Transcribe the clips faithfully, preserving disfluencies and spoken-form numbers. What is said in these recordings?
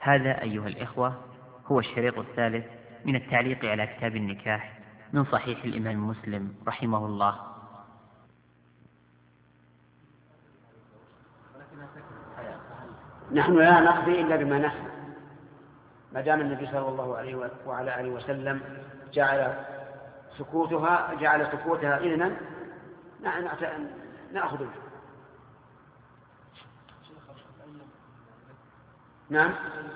هذا أيها الإخوة هو الشريط الثالث من التعليق على كتاب النكاح من صحيح الإمام مسلم رحمه الله. نحن لا نقضي إلا بما نحن، ما دام النبي صلى الله عليه وعلى آله وسلم جعل سكوتها جعل سكوتها إذنا نأخذ به. نعم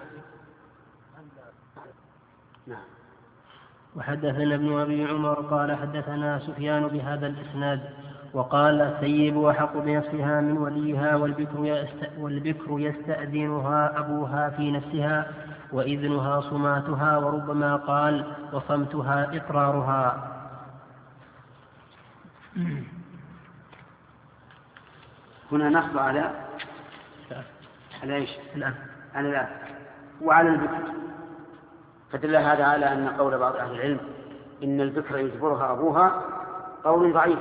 نعم. وحدثنا ابن أبي عمر قال حدثنا سفيان بهذا الإسناد وقال الثيب أحق بنفسها من وليها والبكر, يست... والبكر يستأذنها أبوها في نفسها وإذنها صماتها، وربما قال وصمتها إقرارها. هنا نصب على على ايش؟ على الأب وعلى البكر، فدل هذا على أن قول بعض أهل العلم إن البكر يجبرها أبوها قول ضعيف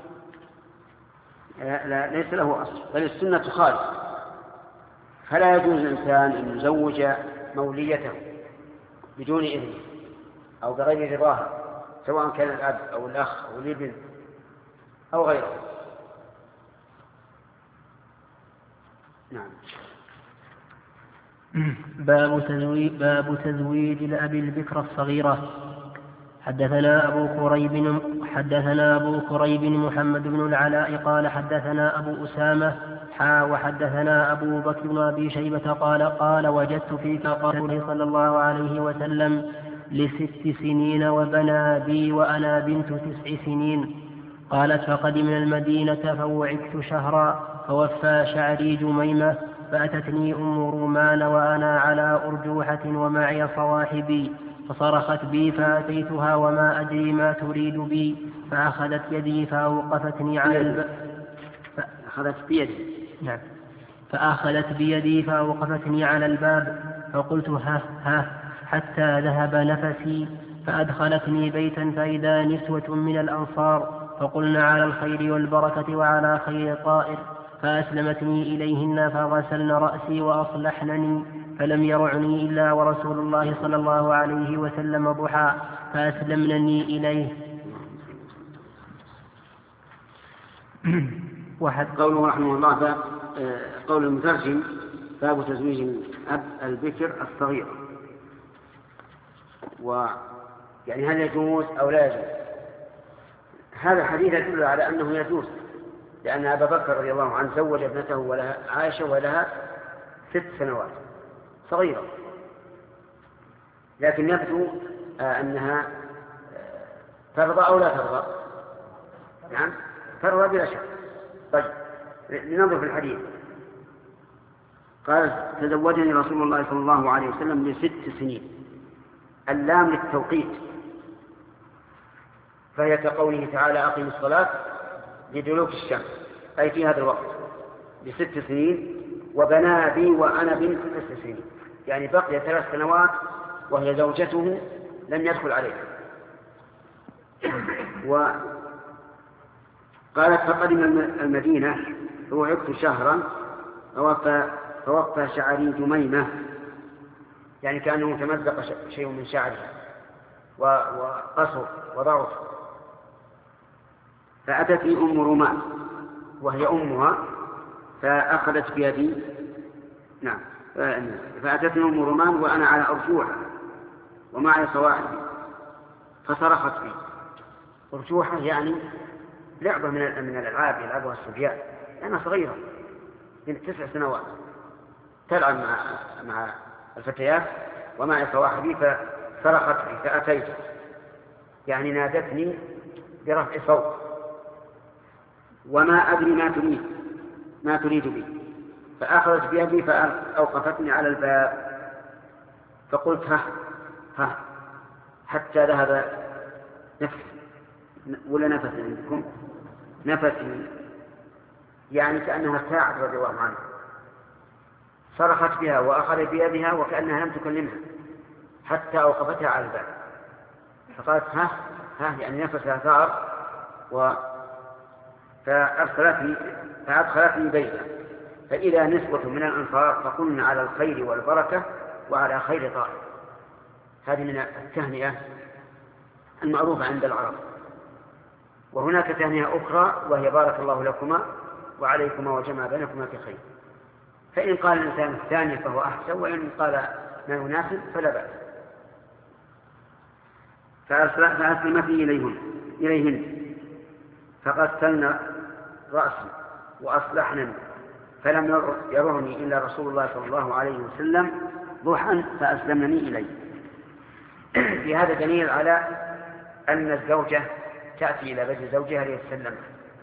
لا ليس له أصل، بل السنة خالف. فلا يجوز الإنسان أن يزوج موليته بدون إذنه أو بغير رضاها، سواء كان الأب أو الأخ أو الابن أو غيره. نعم. باب تزويج, باب تزويج الأب البكر الصغيرة. حدثنا أبو كريب حدثنا أبو كريب محمد بن العلاء قال حدثنا أبو أسامة حا وحدثنا أبو بكر بن أبي شيبة قال قال وجدت فيك قوله صلى الله عليه وسلم لست سنين وبنى بي وأنا بنت تسع سنين. قالت فقدمنا المدينة فوعكت شهرا فوفى شعري جميمة فأتتني أم رومان وأنا على أرجوحة ومعي صواحبي فصرخت بي فأتيتها وما أدري ما تريد بي فأخذت يدي فأوقفتني على الباب فأخذت بيدي نعم فأخذت بيدي فأوقفتني على الباب فقلت ها ها حتى ذهب نفسي فأدخلتني بيتا فإذا نسوة من الأنصار فقلنا على الخير والبركة وعلى خير طائر فأسلمتني إليهن فغسلن رأسي وأصلحنني فلم يرعني إلا ورسول الله صلى الله عليه وسلم ضحى فأسلمنني إليه. واحد قوله رحمه الله باب قول المترجم باب تزويج الأب البكر الصغير، ويعني هل يجوز أو لا يجوز؟ هذا الحديث يدل على أنه يجوز، لأن أبا بكر رضي الله عنه زوج ابنته ولها عائشة ولها ست سنوات صغيرة، لكن يبدو أنها ترضى أو لا ترضى. نعم ترضى بلا شك. طيب لننظر في الحديث. قال تزوجني رسول الله صلى الله عليه وسلم لست سنين، اللام للتوقيت، فهي كقوله تعالى أقم الصلاة لدلوك الشمس، أي في هذا الوقت بست سنين. وبنى بي وأنا بنت تسع سنين، يعني بقي ثلاث سنوات وهي زوجته لم يدخل عليها. وقالت فقدم المدينة فوعكت شهرا فوقف شعري جميمة، يعني كأنه تمزق شيء من شعرها وقصر وضعف. فأتتني أم رومان وهي أمها فأخذت بيدي نعم فأتتني أم رومان وأنا على أرجوحة ومعي صواحبي فصرخت بي. أرجوحة يعني لعبة من من الألعاب يلعبها الصبيان، أنا صغيرة من تسع سنوات تلعب مع مع الفتيات ومعي صواحبي فصرخت بي فأتيت، يعني نادتني برفع صوت وما أدري ما تريد ما تريد بي فأخذت بيدي فأوقفتني على الباب فقلت ها ها حتى ذهب نفسي ولا نفس عندكم نفسي، يعني كأنها ارتاعت رضي الله عنها. صرخت بها وأخذت بيدها وكأنها لم تكلمها حتى أوقفتها على الباب فقالت ها ها يعني نفسها ثار و فأرسلتني فأدخلتني بيتا فإذا نسوة من الأنصار فقلنا على الخير والبركة وعلى خير طائر. هذه من التهنئة المعروفة عند العرب. وهناك تهنئة أخرى وهي بارك الله لكما وعليكما وجمع بينكما في خير. فإن قال الإنسان الثاني فهو أحسن، وإن قال ما يناسب فلا بأس. فأسلمت إليهن إليهن فغسلن رأسي وأصلحن، فلم يرعني إلا رسول الله صلى الله عليه وسلم ضحى فأسلمني إليه. في هذا دليل على أن الزوجة تأتي إلى بيت زوجها ليتسلم.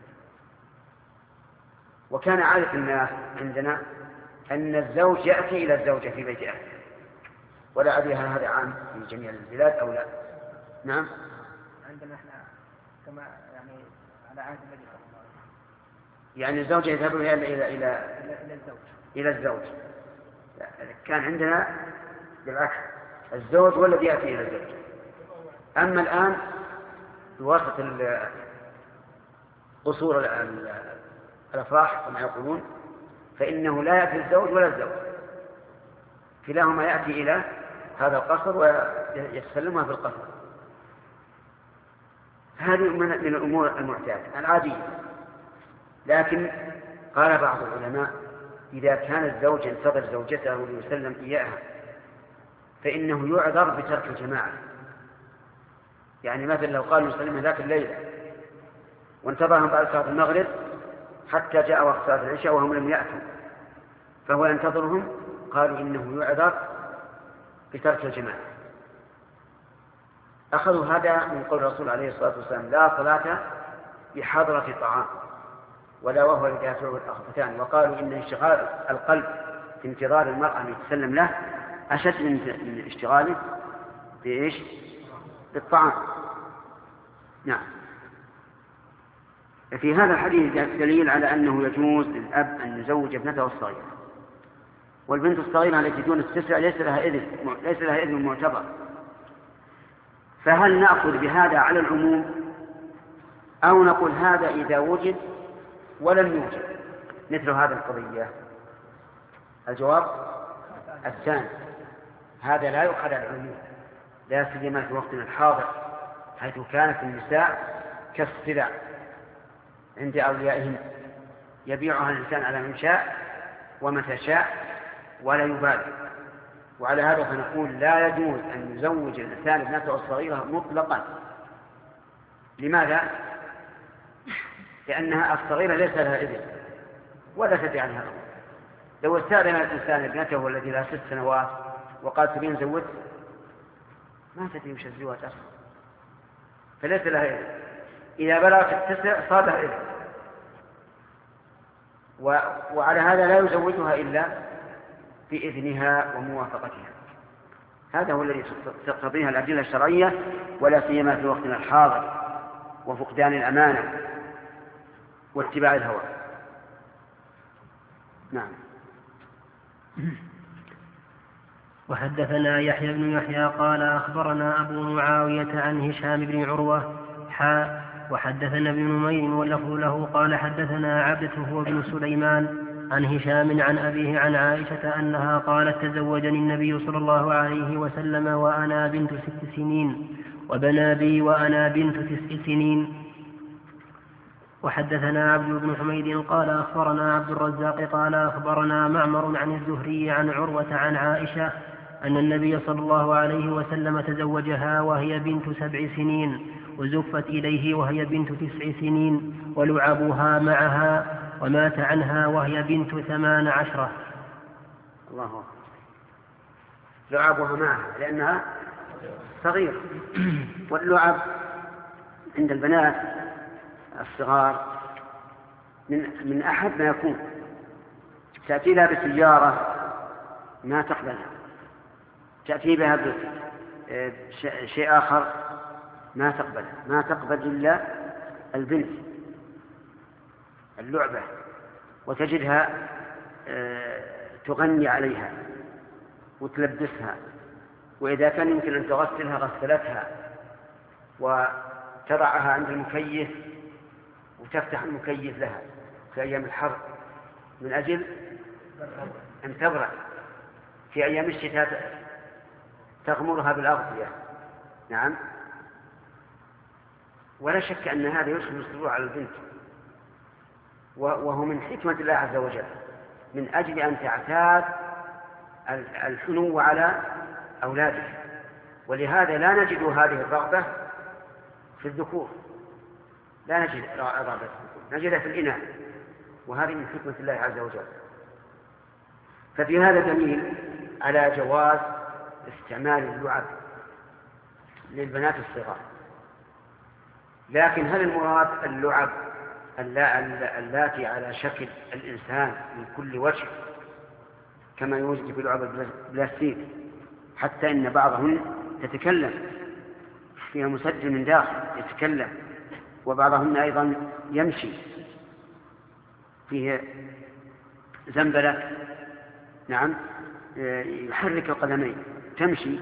وكان عادة الناس عندنا أن الزوج يأتي إلى الزوجة في بيت أهله، ولا أدري هل هذا عام في جميع البلاد أو لا. نعم، عندنا احنا كما يعني على عهد النبي صلى الله عليه وسلم، يعني الزوجة يذهب إلى إلى إلى إلى الزوج إلى الزوج. كان عندنا بالعكس، الزوج هو الذي يأتي إلى الزوج. أما الآن بواسطة قصور الأفراح كما يقولون، فإنه لا يأتي الزوج ولا الزوج، كلاهما يأتي إلى هذا القصر ويتسلمها في القصر. هذه من الأمور المعتادة العادية. لكن قال بعض العلماء إذا كان الزوج ينتظر زوجته ليسلم إياها فإنه يعذر بترك الجماعة. يعني مثلا لو قال يسلمها ذاك الليلة وانتظرهم بعد صلاة المغرب حتى جاء وقت صلاة العشاء وهم لم يأتوا، فهو ينتظرهم، قالوا إنه يعذر بترك الجماعة. أخذوا هذا من قول الرسول عليه الصلاة والسلام: لا صلاة بحضرة طعام ولا وهو يدافعه الأخبثان. وقالوا إن اشتغال القلب في انتظار المرأة أن يتسلم له أشد من اشتغاله بإيش؟ بالطعام. نعم. في هذا الحديث دليل على أنه يجوز للأب أن يزوج ابنته الصغيرة، والبنت الصغيرة التي دون التسع ليس لها إذن ليس لها إذن معتبر. فهل نأخذ بهذا على العموم أو نقول هذا إذا وجد ولم يوجد مثل هذه القضية؟ الجواب الثاني، هذا لا يؤخذ على العموم، لا سيما في وقتنا الحاضر حيث كانت النساء كالسلع عند أوليائهم، يبيعها الإنسان على من شاء ومتى شاء ولا يبالي. وعلى هذا فنقول لا يجوز أن يزوج الإنسان ابنته الصغيرة مطلقا. لماذا؟ لأنها الصغيرة ليس لها إذن ولا تدري عنها. لو استأذن الإنسان ابنته التي لها ست سنوات وقال تبين زوج، ما تدري وش الزواج أصلا، فليس لها إذن. إذا بلغت التسع صار لها إذن، و... وعلى هذا لا يزوجها إلا بإذنها وموافقتها. هذا هو الذي تقتضيه الأدلة الشرعية، ولا سيما في وقتنا الحاضر وفقدان الأمانة واتباع الهوى. نعم. وحدثنا يحيى بن يحيى قال أخبرنا أبو معاوية عن هشام بن عروة حاء وحدثنا ابن نمير واللفظ له قال حدثنا عبدة هو بن سليمان عن هشام عن أبيه عن عائشة أنها قالت: تزوجني النبي صلى الله عليه وسلم وأنا بنت ست سنين وبنى بي وأنا بنت تسع سنين. وحدثنا عبد بن حميد قال أخبرنا عبد الرزاق قال أخبرنا معمر عن الزهري عن عروة عن عائشة أن النبي صلى الله عليه وسلم تزوجها وهي بنت سبع سنين وزفت إليه وهي بنت تسع سنين ولعبها معها ومات عنها وهي بنت ثمان عشرة. الله أكبر. لعبها معها لأنها صغيرة. واللعب عند البنات الصغار من من أحد ما يكون. تأتي لها بسيارة ما تقبلها، تأتي بها بشيء آخر ما تقبلها، ما تقبل إلا البنت اللعبة، وتجدها تغني عليها وتلبسها، وإذا كان يمكن أن تغسلها غسلتها وتضعها عند المكيف وتفتح المكيف لها في أيام الحر من أجل أن تبرد. في أيام الشتاء تغمرها بالأغطية. نعم. ولا شك أن هذا يدخل السرور على البنت، وهو من حكمة الله عز وجل من أجل أن تعتاد الحنو على أولادها. ولهذا لا نجد هذه الرغبة في الذكور، لا نجد رغبة في الذكور، نجدها في الإناث، وهذه من حكمة الله عز وجل. ففي هذا دليل على جواز استعمال اللعب للبنات الصغار. لكن هل المراد اللعب اللاتي على شكل الإنسان من كل وجه كما يوجد في لعب البلاستيك، حتى إن بعضهن تتكلم فيها مسجل من داخل يتكلم، وبعضهن أيضا يمشي فيه زنبلة، نعم، يحرك القدمين تمشي،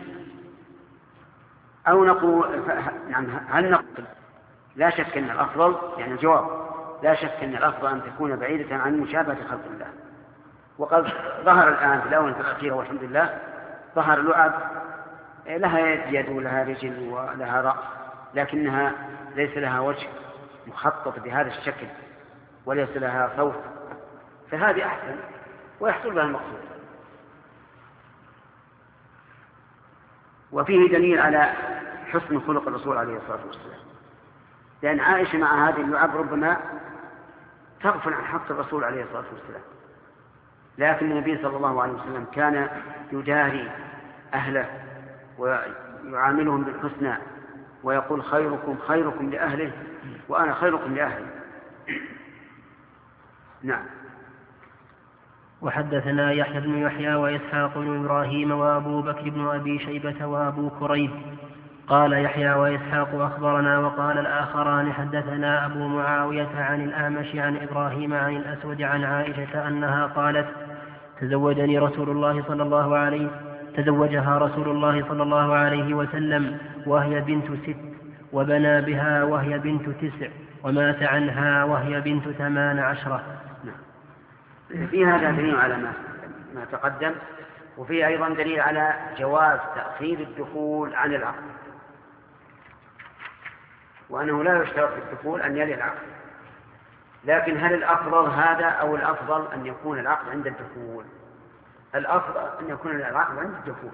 أو نقول نعم هل نقول لا شك أن الأفضل، يعني الجواب لا شك أن الأفضل أن تكون بعيدة عن مشابهة خلق الله. وقد ظهر الآن في الآونة الأخيرة والحمد لله ظهر لعب لها يد ولها رجل ولها رأس، لكنها ليس لها وجه مخطط بهذا الشكل وليس لها صوت، فهذه أحسن ويحصل لها المقصود. وفيه دليل على حسن خلق الرسول عليه الصلاة والسلام، لأن عائشة مع هذه اللعب ربما تغفل عن حق الرسول عليه الصلاة والسلام، لكن النبي صلى الله عليه وسلم كان يداري أهله ويعاملهم بالحسنى ويقول خيركم خيركم لأهله وأنا خيركم لأهلي. نعم. وحدثنا يحيى بن يحيى وإسحاق بن إبراهيم وأبو بكر بن أبي شيبة وأبو كريب. قال يحيى وإسحاق أخبرنا، وقال الآخران حدثنا أبو معاوية عن الأعمش عن إبراهيم عن الأسود عن عائشة أنها قالت تزوجني رسول الله صلى الله عليه تزوجها رسول الله صلى الله عليه وسلم وهي بنت ست، وبنى بها وهي بنت تسع، ومات عنها وهي بنت ثمان عشرة. في هذا دليل على ما, ما تقدم، وفي أيضا دليل على جواز تأخير الدخول عن العقد، وأنه لا يشترط في الدخول أن يلي العقد. لكن هل الأفضل هذا أو الأفضل أن يكون العقد عند الدخول؟ الأفضل أن يكون العقد عند الدخول،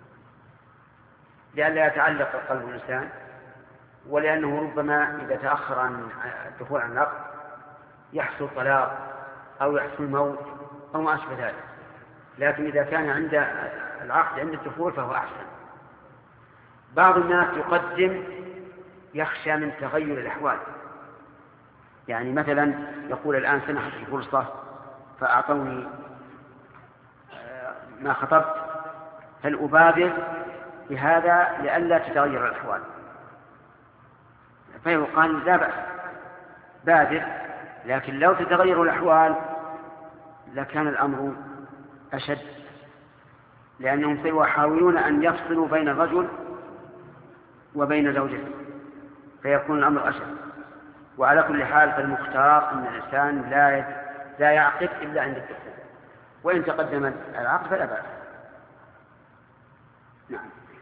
لئلا يتعلق قلب الإنسان، ولأنه ربما إذا تأخر عن الدخول عن العقد يحصل طلاق أو يحصل موت أو ما أشبه ذلك. لكن إذا كان عند العقد عند الدخول فهو أحسن. بعض الناس يقدم يخشى من تغير الأحوال، يعني مثلا يقول الآن سنحت الفرصة فأعطوني ما خطبت، هل أبادر بهذا لئلا تتغير الأحوال؟ فيقال لا بأس، بادر، لكن لو تتغير الأحوال لكان الأمر أشد، لأنهم سيحاولون أن يفصلوا بين الرجل وبين زوجته فيكون الأمر أشد. وعلى كل حال فالمختار أن الإنسان لا لا يعقد إلا عند الدخول، وإن تقدم العقد فلا بأس. نعم.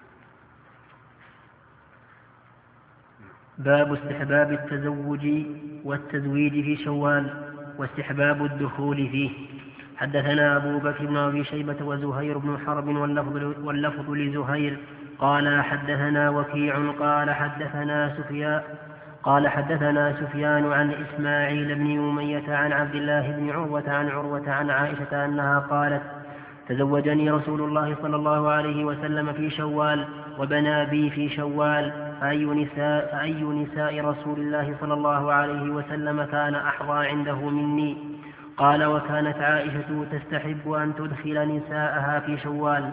باب استحباب التزوج والتزويج في شوال واستحباب الدخول فيه. حدثنا أبو بكر بن أبي شيبة وزهير بن حرب واللفظ لزهير قال حدثنا وكيع قال حدثنا سفيان قال حدثنا سفيان عن إسماعيل بن أمية عن عبد الله بن عروة عن عروة عن عائشة أنها قالت تزوجني رسول الله صلى الله عليه وسلم في شوال وبنى بي في شوال، فأي نساء, فأي نساء رسول الله صلى الله عليه وسلم كان أحظى عنده مني؟ قال وكانت عائشة تستحب أن تدخل نساءها في شوال.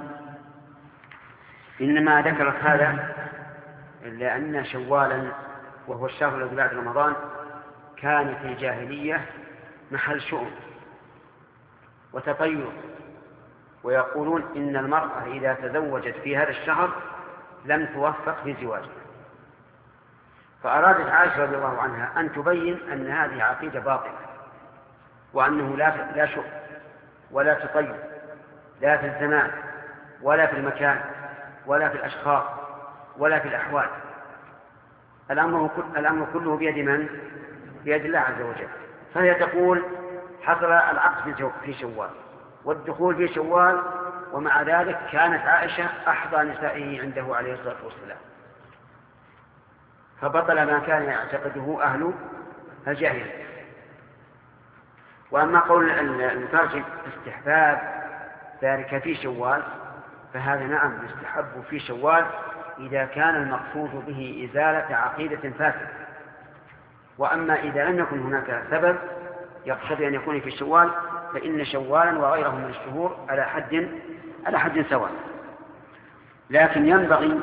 إنما ذكرت هذا لأن شوالا وهو الشهر الذي بعد رمضان كان في الجاهلية محل شؤم وتطير، ويقولون إن المرأة إذا تزوجت في هذا الشهر لم توفق في زواجها. فأرادت عائشة رضي الله عنها أن تبين أن هذه عقيدة باطلة، وأنه لا لا شؤم ولا تطير لا في الزمان ولا في المكان ولا في الأشخاص ولا في الأحوال. الأمر, الأمر كله بيد من؟ بيد الله عز وجل. فهي تقول حصل العقد في شوال والدخول في شوال، ومع ذلك كانت عائشة أحظى نسائه عنده عليه الصلاة والسلام، فبطل ما كان يعتقده أهل الجاهلية. وأما قول المترجم استحباب ذلك في شوال فهذا نعم يستحب في شوال إذا كان المقصود به إزالة عقيدة فاسدة. وأما إذا لم يكن هناك سبب يقتضي أن يكون في شوال فإن شوالا وغيره من الشهور على حد على حد سواء. لكن ينبغي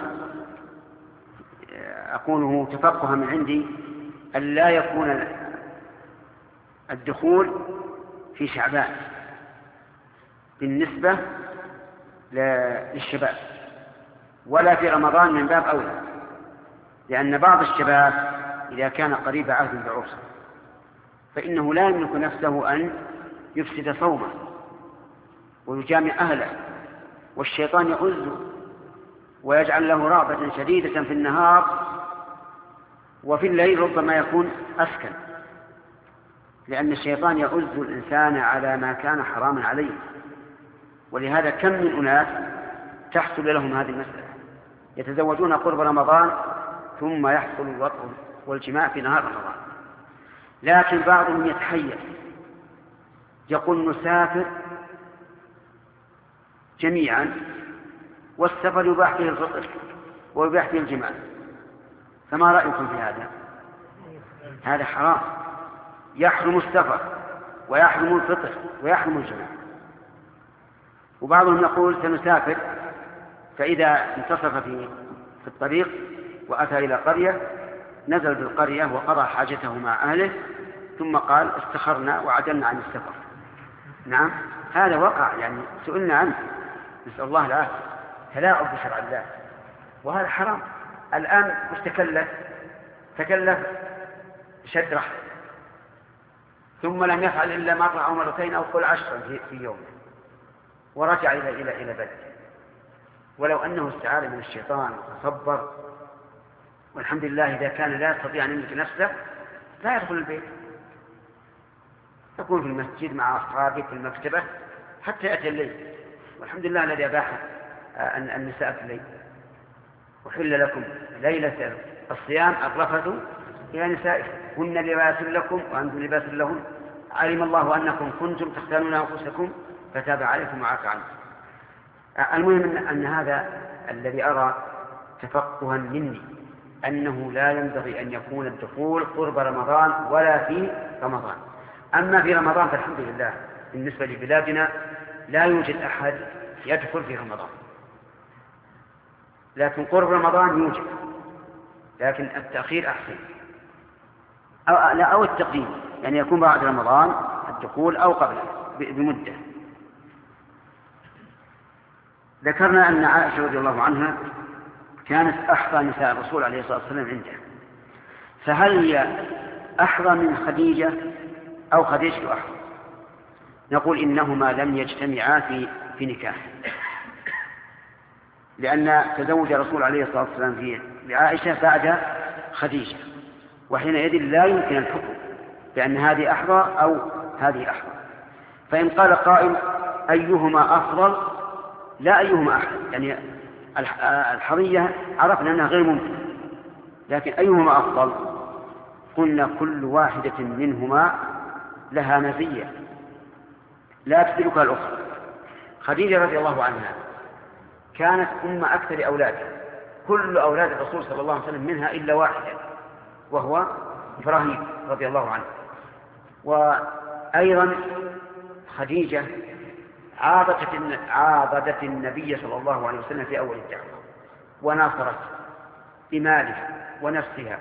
أقوله تفقها من عندي أن لا يكون الدخول في شعبان بالنسبة للشباب، ولا في رمضان من باب أولى، لأن بعض الشباب إذا كان قريب عهد بعرس فإنه لا يملك نفسه أن يفسد صومه ويجامع أهله، والشيطان يؤذه ويجعل له رغبة شديدة في النهار، وفي الليل ربما يكون أسكن، لأن الشيطان يؤذ الإنسان على ما كان حراما عليه. ولهذا كم من أناس تحصل لهم هذه المسألة، يتزوجون قرب رمضان ثم يحصل الوطء والجماع في نهار رمضان. لكن بعضهم يتحير يقول نسافر جميعا والسفر يباح فيه الفطر ويباح فيه الجماع، فما رأيكم في هذا؟ هذا حرام، يحرم السفر ويحرم الفطر ويحرم الجماع. وبعضهم يقول سنسافر، فإذا انتصف في في الطريق وأتى إلى قرية نزل بالقرية وقضى حاجته مع أهله ثم قال استخرنا وعدلنا عن السفر. نعم هذا وقع، يعني سئلنا عنه، نسأل الله العافية، تلاعب بشرع الله، وهذا حرام. الآن مش تكلف تكلف شد رحل ثم لم يفعل إلا مرة أو مرتين أو كل عشرا في يوم ورجع إلى إلى إلى بلده، ولو أنه استعاذ من الشيطان وتصبر والحمد لله إذا كان لا يستطيع أن يملك نفسه لا يدخل البيت، يكون في المسجد مع أصحابه في المكتبة حتى يأتي الليل، والحمد لله الذي أباح النساء في الليل. وحل لكم ليلة الصيام الرفث إلى نسائكم هن لباس لكم وأنتم لباس لهن علم الله أنكم كنتم تختانون أنفسكم فتاب عليكم وعفى عنكم. المهم أن هذا الذي أرى تفقها مني أنه لا ينبغي أن يكون الدخول قرب رمضان ولا في رمضان. أما في رمضان فالحمد لله بالنسبة لبلادنا لا يوجد أحد يدخل في رمضان، لكن قرب رمضان يوجد، لكن التأخير أحسن أو, لا أو التقديم، يعني يكون بعد رمضان الدخول أو قبله بمدة. ذكرنا أن عائشة رضي الله عنها كانت أحظى نساء الرسول عليه الصلاة والسلام عنده، فهل هي أحظى من خديجة أو خديجة أحظى؟ نقول إنهما لم يجتمعا في في نكاح، لأن تزوج الرسول عليه الصلاة والسلام في بعائشة بعد خديجة، وحينئذ لا يمكن الحكم بأن هذه أحظى أو هذه أحظى. فإن قال قائل أيهما أفضل، لا أيهما أحظى، يعني الحظية عرفنا أنها غير ممكن، لكن أيهما أفضل؟ قلنا كل واحدة منهما لها مزية لا تدركها الأخرى. خديجة رضي الله عنها كانت أم أكثر أولادها، كل أولاد الرسول صلى الله عليه وسلم منها إلا واحدا وهو إبراهيم رضي الله عنه. وأيضا خديجة عاضدت عاضدت النبي صلى الله عليه وسلم في أول الدعوة وناصرت بمالها ونفسها.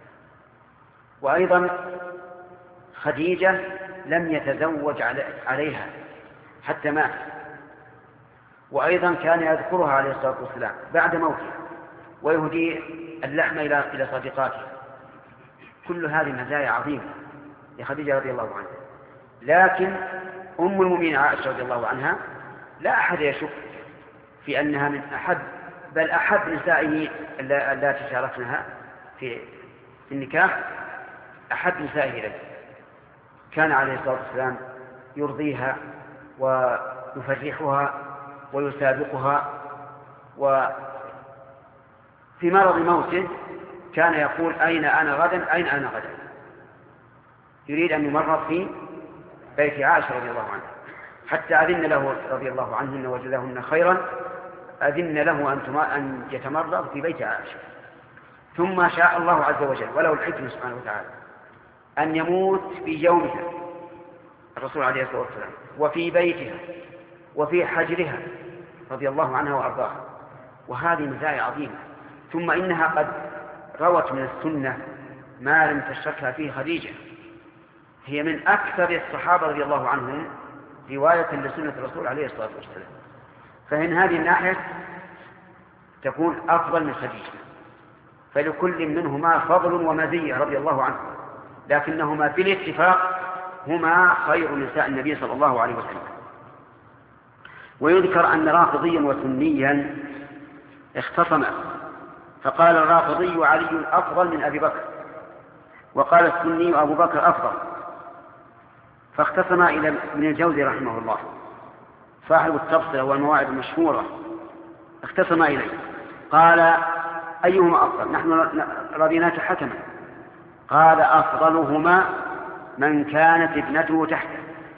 وأيضا خديجة لم يتزوج عليها حتى مات، وأيضا كان يذكرها عليه الصلاة والسلام بعد موته ويهدي اللحم إلى إلى صديقاته. كل هذه مزايا عظيمة لخديجة رضي الله عنها. لكن أم المؤمنين عائشة رضي الله عنها لا أحد يشك بأنها من أحب بل أحب نسائه التي شاركنها في النكاح، أحب نسائه إليه. كان عليه الصلاة والسلام يرضيها ويفرحها ويسابقها، وفي مرض موته كان يقول أين أنا غدا أين أنا غدا، يريد أن يمرض في بيت عائشة رضي الله عنها، حتى أذن له رضي الله عنهن وجزاهن خيرا، أذن له أن يتمرض في بيت عائشة. ثم شاء الله عز وجل وله الحكمة سبحانه وتعالى أن يموت في يومها الرسول عليه الصلاة والسلام، وفي بيتها وفي حجرها رضي الله عنها وأرضاها، وهذه مزايا عظيمة. ثم إنها قد روت من السنة ما لم تشركها فيه خديجة، هي من أكثر الصحابة رضي الله عنهم رواية لسنة الرسول عليه الصلاة والسلام، فإن هذه الناحية تكون أفضل من خديجة، فلكل منهما فضل ومزية رضي الله عنه، لكنهما في الاتفاق هما خير نساء النبي صلى الله عليه وسلم. ويذكر أن رافضيا وسنيا اختصما، فقال الرافضي علي أفضل من أبي بكر، وقال السني أبو بكر أفضل، فاختصما إلى ابن الجوزي رحمه الله صاحب التبصرة والمواعظ المشهورة، اختصما إليه قال أيهما أفضل؟ نحن رضيناك حكما. قال أفضلهما من كانت ابنته تحته.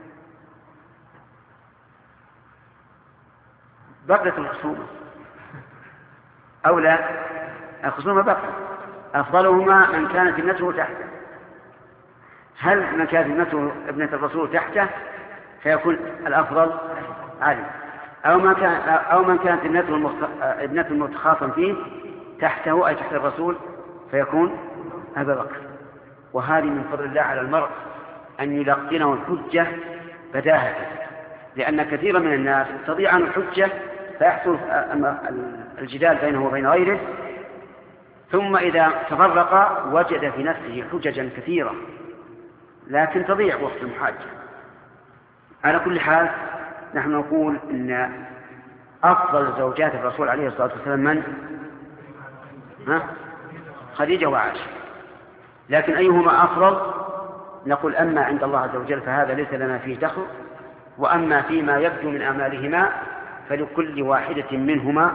بقيت الخصومة أو لا؟ الخصومة بقى. أفضلهما من كانت ابنته تحته. هل من كانت ابنته ابنة الرسول تحته فيكون الأفضل علي، أو من كان أو من كانت ابنته المخ... ابنة المتخاصم فيه تحته أي تحت الرسول فيكون أبا بكر. وهذه من فضل الله على المرء أن يلقنه الحجة بداهة، لأن كثيرا من الناس تضيع عنه الحجة فيحصل الجدال بينه وبين غيره، ثم إذا تفرق وجد في نفسه حججا كثيرة لكن تضيع وقت المحاجة. على كل حال نحن نقول إن أفضل زوجات الرسول عليه الصلاة والسلام من؟ ها؟ خديجة وعائشة. لكن أيهما أفضل؟ نقول أما عند الله عز وجل فهذا ليس لنا فيه دخل، وأما فيما يبدو من أعمالهما فلكل واحدة منهما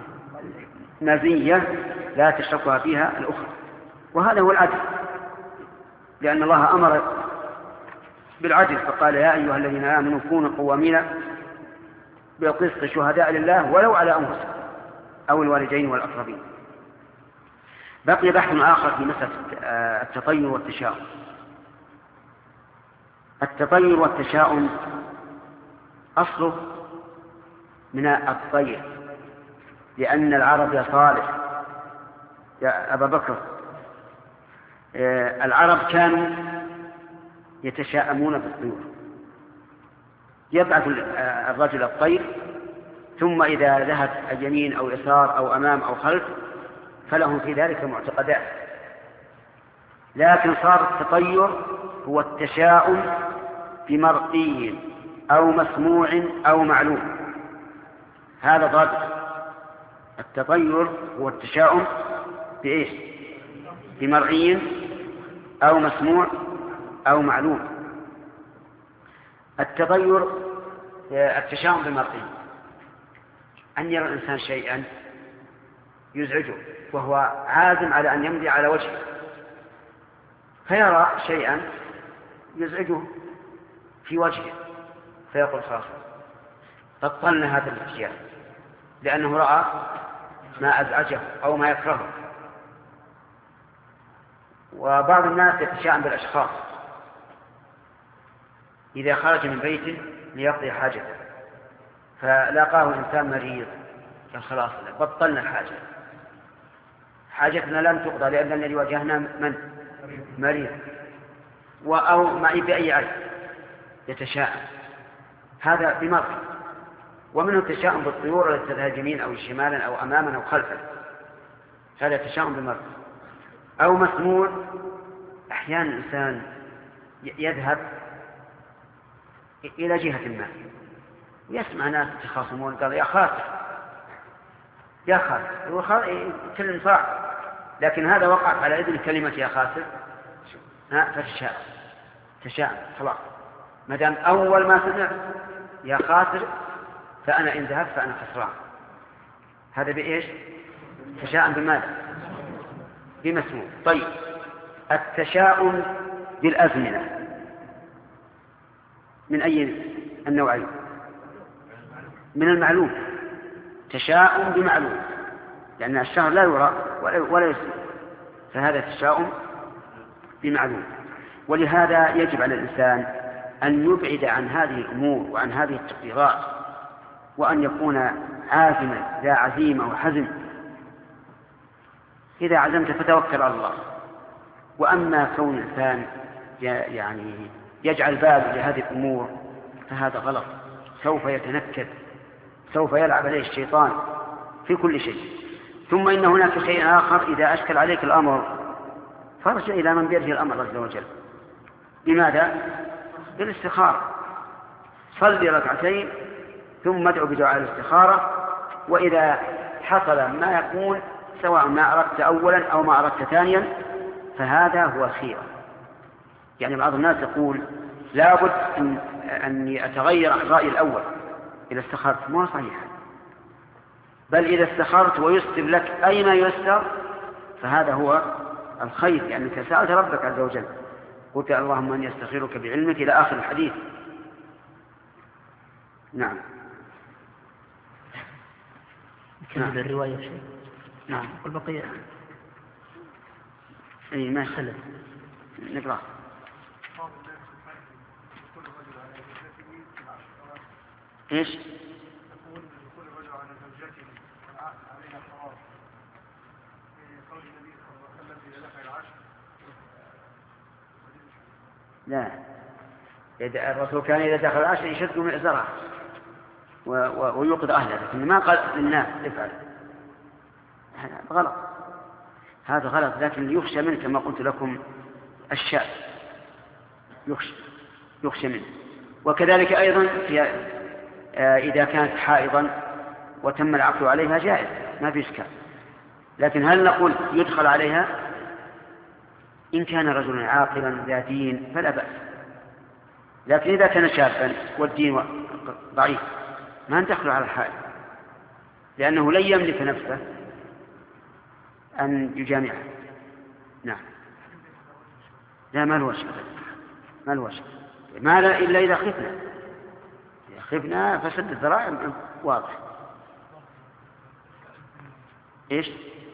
مزية لا تشركها فيها الأخرى، وهذا هو العدل، لأن الله أمر بالعدل فقال يا أيها الذين آمنوا كونوا قوامين بالقسط شهداء لله ولو على أنفسهم أو الوالدين والأقربين. بقي بحث آخر في مسألة التطير والتشاؤم. التطير والتشاؤم أصله من الطير، لأن العرب يا صالح يا أبا بكر العرب كانوا يتشاءمون بالطيور، يبعث الرجل الطير ثم إذا ذهب اليمين أو يسار أو أمام أو خلف فلهم في ذلك معتقدات. لكن صار التطير هو التشاؤم بمرئي أو مسموع أو معلوم، هذا ضابط. التطير هو التشاؤم بإيش؟ بمرئي أو مسموع أو معلوم. التطير التشاؤم بمرئي أن يرى الإنسان شيئا يزعجه وهو عازم على أن يمضي على وجهه، فيرى شيئا يزعجه في وجهه فيقول خلاص بطلنا هذا الاتجاه لأنه رأى ما أزعجه أو ما يكرهه. وبعض الناس يتشاءم بالأشخاص، إذا خرج من بيته ليقضي حاجته فلاقاه إنسان مريض قال خلاص بطلنا الحاجة، حاجتنا لم تقضى لأن الذي واجهنا من مريض أو معي بأي عيب، يتشاءم. هذا بمرض. ومنه التشاؤم بالطيور التي تذهب يمين أو شمالا أو أماما أو خلفا، هذا تشاؤم بمرض. أو مسموع، أحيانا الإنسان يذهب إلى جهة ما يسمع ناس يتخاصمون قال يا خاطر يا خاسر كلمة صعب، لكن هذا وقع على إذن كلمة يا خاسر فتشاء تشاء خلاص، ما دام أول ما سمع يا خاسر فأنا إن ذهبت فأنا خسران. هذا بإيش؟ تشاؤم بماذا؟ بمسموع. طيب التشاؤم بالأزمنة من أي النوعين؟ من المعلوم، تشاؤم بمعلوم، لأن يعني الشهر لا يرى ولا يسمع، فهذا تشاؤم بمعلوم. ولهذا يجب على الإنسان أن يبعد عن هذه الأمور وعن هذه التقديرات، وأن يكون عازما ذا عزيمة وحزم. إذا عزمت فتوكل على الله. وأما كون الإنسان يعني يجعل باله لهذه الأمور فهذا غلط، سوف يتنكد، سوف يلعب عليه الشيطان في كل شيء. ثم إن هناك شيء آخر، إذا أشكل عليك الأمر فارجع إلى من بيده الأمر عز وجل. بماذا؟ بالاستخارة. صلي ركعتين ثم ادعو بدعاء الاستخارة، وإذا حصل ما يكون سواء ما أردت أولا أو ما أردت ثانيا فهذا هو الخير. يعني بعض الناس يقول لابد أن, أن يتغير الرأي الأول إذا استخرت. ما صحيح، بل إذا استخرت ويسر لك أي ما يسر فهذا هو الخير، لأنك يعني سألت ربك عز وجل، قلت اللهم أني أستخيرك بعلمك إلى آخر الحديث. نعم. نكمل الرواية شيء. نعم. والبقية أي ما خلت نقرأ. إيش؟ لا، الرسول كان إذا دخل العشر يشد من إزاره ويوقظ أهله، لكن ما قال للناس افعل. هذا غلط، هذا غلط. لكن يخشى منه كما قلت لكم الشاب يخشى يخشى منه. وكذلك أيضا في إذا كانت حائضا وتم العقد عليها جائز، ما في إشكال. لكن هل نقول يدخل عليها؟ إن كان رجلا عاقلا ذا دين فلا بأس، لكن إذا كان شابا والدين ضعيف ما ندخل على الحائض، لأنه لن يملك نفسه أن يجامعها. نعم. لا، ما له شيء، ما له شيء، ما لا إلا إذا خفنا إذا خفنا فسد الذرائع واضح. إيش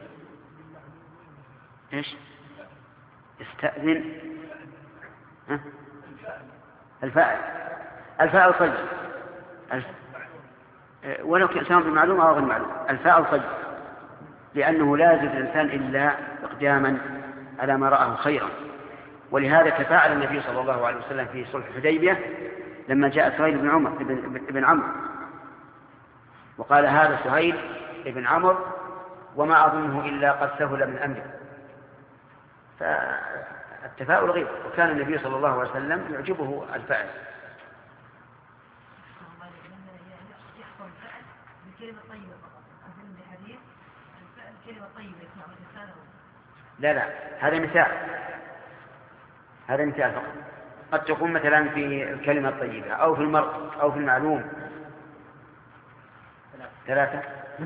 إيش استأذن ها؟ الفاعل الفاعل طيب الف... ولو كان سواء بالمعلوم أو غير معلوم الفاعل طيب، لأنه لا يزيد الإنسان إلا إقداما على ما رآه خيرا. ولهذا تفاعل النبي صلى الله عليه وسلم في صلح الحديبية لما جاء سهيل بن عمر بن عمرو وقال هذا سهيل بن عمرو وما أظنه إلا قد سهل من أمره. فالتفاؤل غير، وكان النبي صلى الله عليه وسلم يعجبه الفعل. لا لا، هذا مثال، هذا مثال فقط. قد تكون مثلا في الكلمة الطيبة أو في المرء أو في المعلوم. ثلاثة.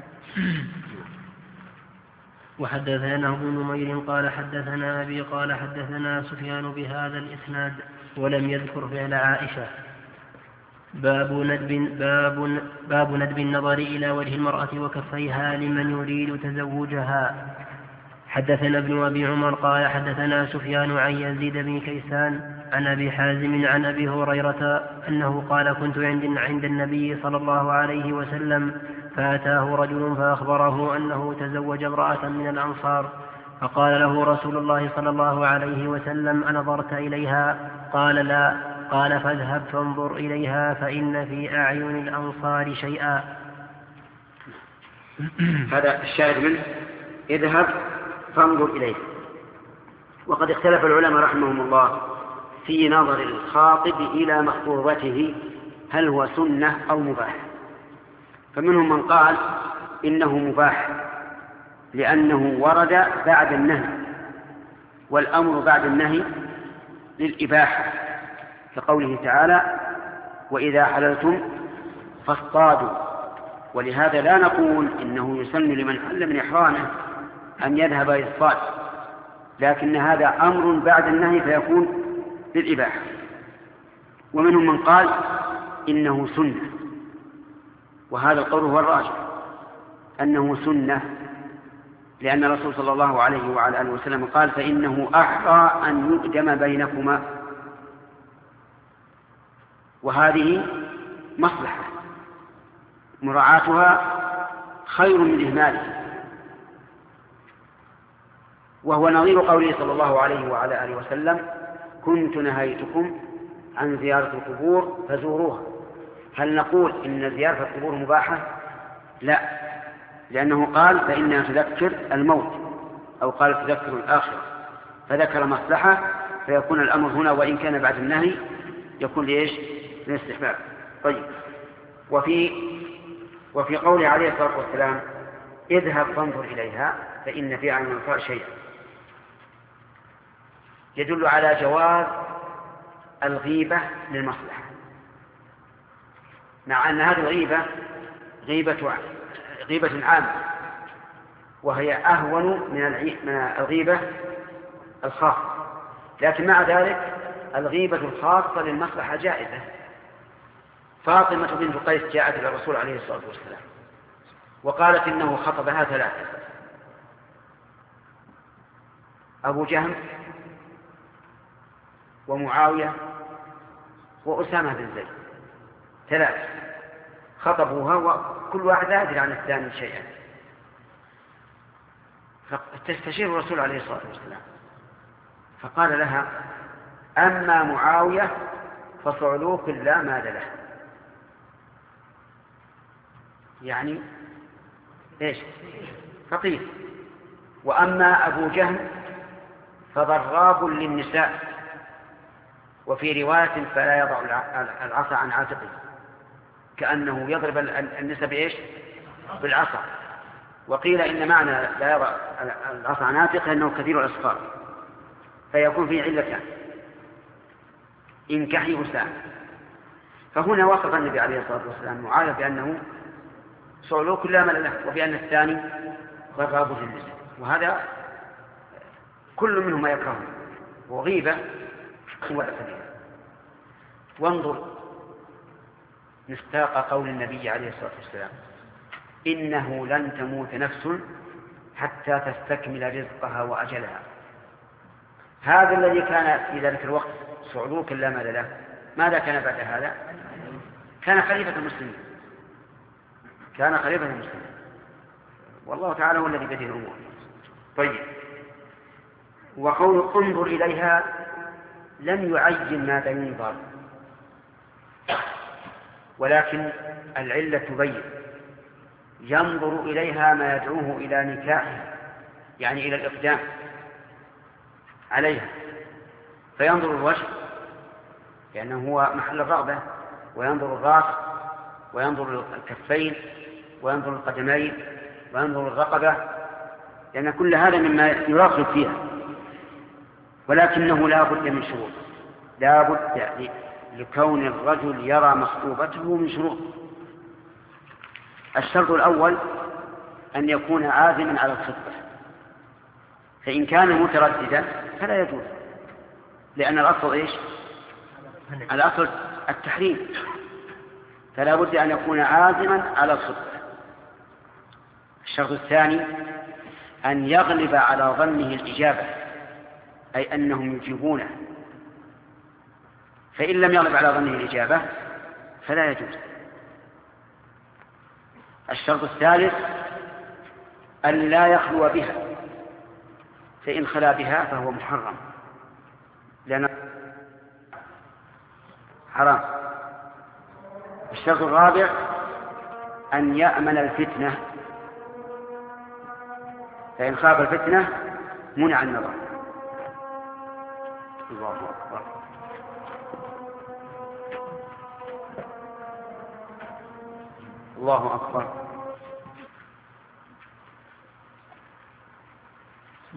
وحدثنا ابن نمير قال حدثنا أبي قال حدثنا سفيان بهذا الإسناد ولم يذكر فعل عائشة. باب ندب باب باب ندب النظر إلى وجه المرأة وكفيها لمن يريد تزوجها. حدثنا ابن أبي عمر قال حدثنا سفيان عن يزيد بن كيسان عن أبي حازم عن أبي هريرة أنه قال كنت عند عند النبي صلى الله عليه وسلم فأتاه رجل فأخبره أنه تزوج امرأة من الأنصار فقال له رسول الله صلى الله عليه وسلم أنظرت إليها؟ قال لا. قال فاذهب فانظر إليها فإن في أعين الأنصار شيئا. هذا الشاهد منه اذهب فانظر إليه. وقد اختلف العلماء رحمهم الله في نظر الخاطب إلى مخطوبته هل هو سنة أو مباح. فمنهم من قال إنه مباح لأنه ورد بعد النهي، والأمر بعد النهي للإباحة، كقوله تعالى وإذا حللتم فاصطادوا. ولهذا لا نقول إنه يسن لمن حل من إحرامه أن يذهب يصطاد، لكن هذا أمر بعد النهي فيكون للإباحة. ومنهم من قال إنه سنة، وهذا القول هو الراجح أنه سنة، لأن الرسول صلى الله عليه وعلى آله وسلم قال فإنه أحرى أن يؤدم بينكما، وهذه مصلحة مراعاتها خير من إهماله. وهو نظير قوله صلى الله عليه وعلى آله وسلم كنت نهيتكم عن زيارة القبور فزوروها. هل نقول إن زيارة القبور مباحة؟ لا، لأنه قال فإنها تذكر الموت، أو قال تذكر الآخرة، فذكر مصلحة، فيكون الأمر هنا وإن كان بعد النهي يكون ليش؟ للاستحباب. طيب، وفي وفي قوله عليه الصلاة والسلام اذهب فانظر إليها فإن في عين المنفر شيئا، يدل على جواز الغيبة للمصلحة، مع أن هذه الغيبة غيبة غيبة عامة، وهي أهون من الغيبة الخاصة، لكن مع ذلك الغيبة الخاصة للمصلحة جائزة. فاطمة بنت قيس جاءت إلى الرسول عليه الصلاة والسلام وقالت إنه خطبها ثلاثة: أبو جهم ومعاوية وأسامة بن زيد، ثلاثة خطبوها وكل واحد لا يدري عن الثاني شيئا. فتستشير الرسول عليه الصلاة والسلام فقال لها أما معاوية فصعلوك لا مال له، يعني إيش؟ فقير. وأما أبو جهم فضراب للنساء، وفي رواية فلا يضع العصا عن عاتقه، كأنه يضرب النساء بإيش؟ بالعصا. وقيل إن معنى لا يضع العصا عن عاتقه أنه كثير الأسفار، فيكون فيه علتان: انكحي أسامة. فهنا وصف النبي عليه الصلاة والسلام معاوية بأنه صعلوك لا مال له، وبأن الثاني ضراب للنساء، وهذا كل منهما يكرهه وغيبة ولا كبيرة. وانظر مصداق قول النبي عليه الصلاة والسلام إنه لن تموت نفس حتى تستكمل رزقها وأجلها. هذا الذي كان في ذلك الوقت صعلوك لا مال له، ماذا كان بعد هذا؟ كان خليفة المسلمين، كان خليفة المسلمين، والله تعالى هو الذي بيده الأمور. طيب، وقول انظر إليها لم يعين ماذا ينظر، ولكن العلة تبين ينظر إليها ما يدعوه إلى نكاحها، يعني إلى الإقدام عليها، فينظر الوجه لأنه هو محل الرغبة، وينظر الرأس، وينظر الكفين، وينظر القدمين، وينظر الرقبة، لأن كل هذا مما يراقب فيها. ولكنه لا بد من شروط، لا بد لكون الرجل يرى مخطوبته من شروط. الشرط الأول أن يكون عازما على الخطبة، فإن كان مترددا فلا يجوز، لأن الأصل إيش؟ الأصل التحريم، فلا بد أن يكون عازما على الخطبة. الشرط الثاني أن يغلب على ظنه الإجابة، أي أنهم يجيبونه، فإن لم يغلب على ظنه الإجابة فلا يجوز. الشرط الثالث أن لا يخلو بها، فإن خلا بها فهو محرم لأنه حرام. الشرط الرابع أن يأمن الفتنة، فإن خاف الفتنة منع النظر. الله أكبر. الله أكبر.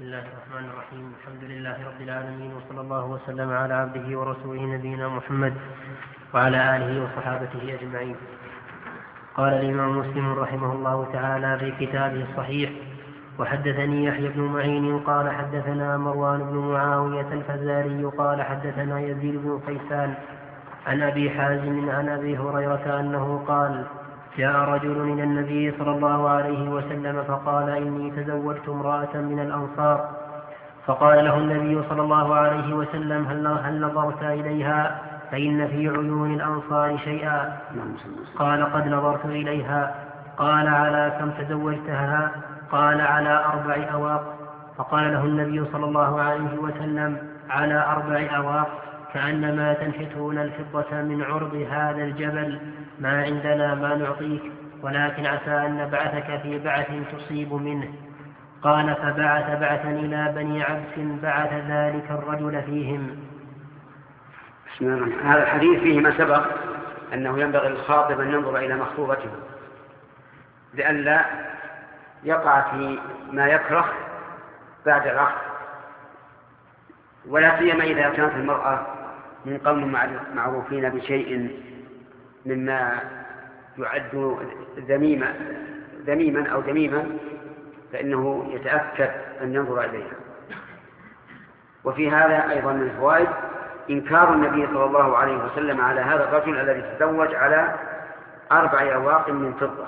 بسم الله الرحمن الرحيم. الحمد لله رب العالمين، وصلى الله وسلم على عبده ورسوله نبينا محمد وعلى آله وصحابته أجمعين. قال الإمام مسلم رحمه الله تعالى في كتابه الصحيح: وحدثني يحيى بن معين قال حدثنا مروان بن معاوية الفزاري قال حدثنا يزيد بن قيسان عن أبي حازم عن أبي هريرة أنه قال: جاء رجل إلى النبي صلى الله عليه وسلم فقال: إني تزوجت امرأة من الأنصار. فقال له النبي صلى الله عليه وسلم: هل نظرت إليها فإن في عيون الأنصار شيئا؟ قال: قد نظرت إليها. قال: على كم تزوجتها؟ قال: على أربع أواق. فقال له النبي صلى الله عليه وسلم: على أربع أواق، كأنما تنحتون الفضة من عرض هذا الجبل، ما عندنا ما نعطيك، ولكن عسى أن نبعثك في بعث تصيب منه. قال: فبعث بعثا إلى بني عبس بعث ذلك الرجل فيهم. بسم الله. هذا الحديث فيه ما سبق أنه ينبغي للخاطب أن ينظر إلى مخطوبته لئلا يقع في ما يكره بعد العقد، ولا سيما إذا كانت المرأة من قوم معروفين بشيء مما يعد ذميما ذميما أو ذميما، فإنه يتأكد أن ينظر إليها. وفي هذا أيضا من الفوائد إنكار النبي صلى الله عليه وسلم على هذا الرجل الذي تزوج على أربع أواق من فضة.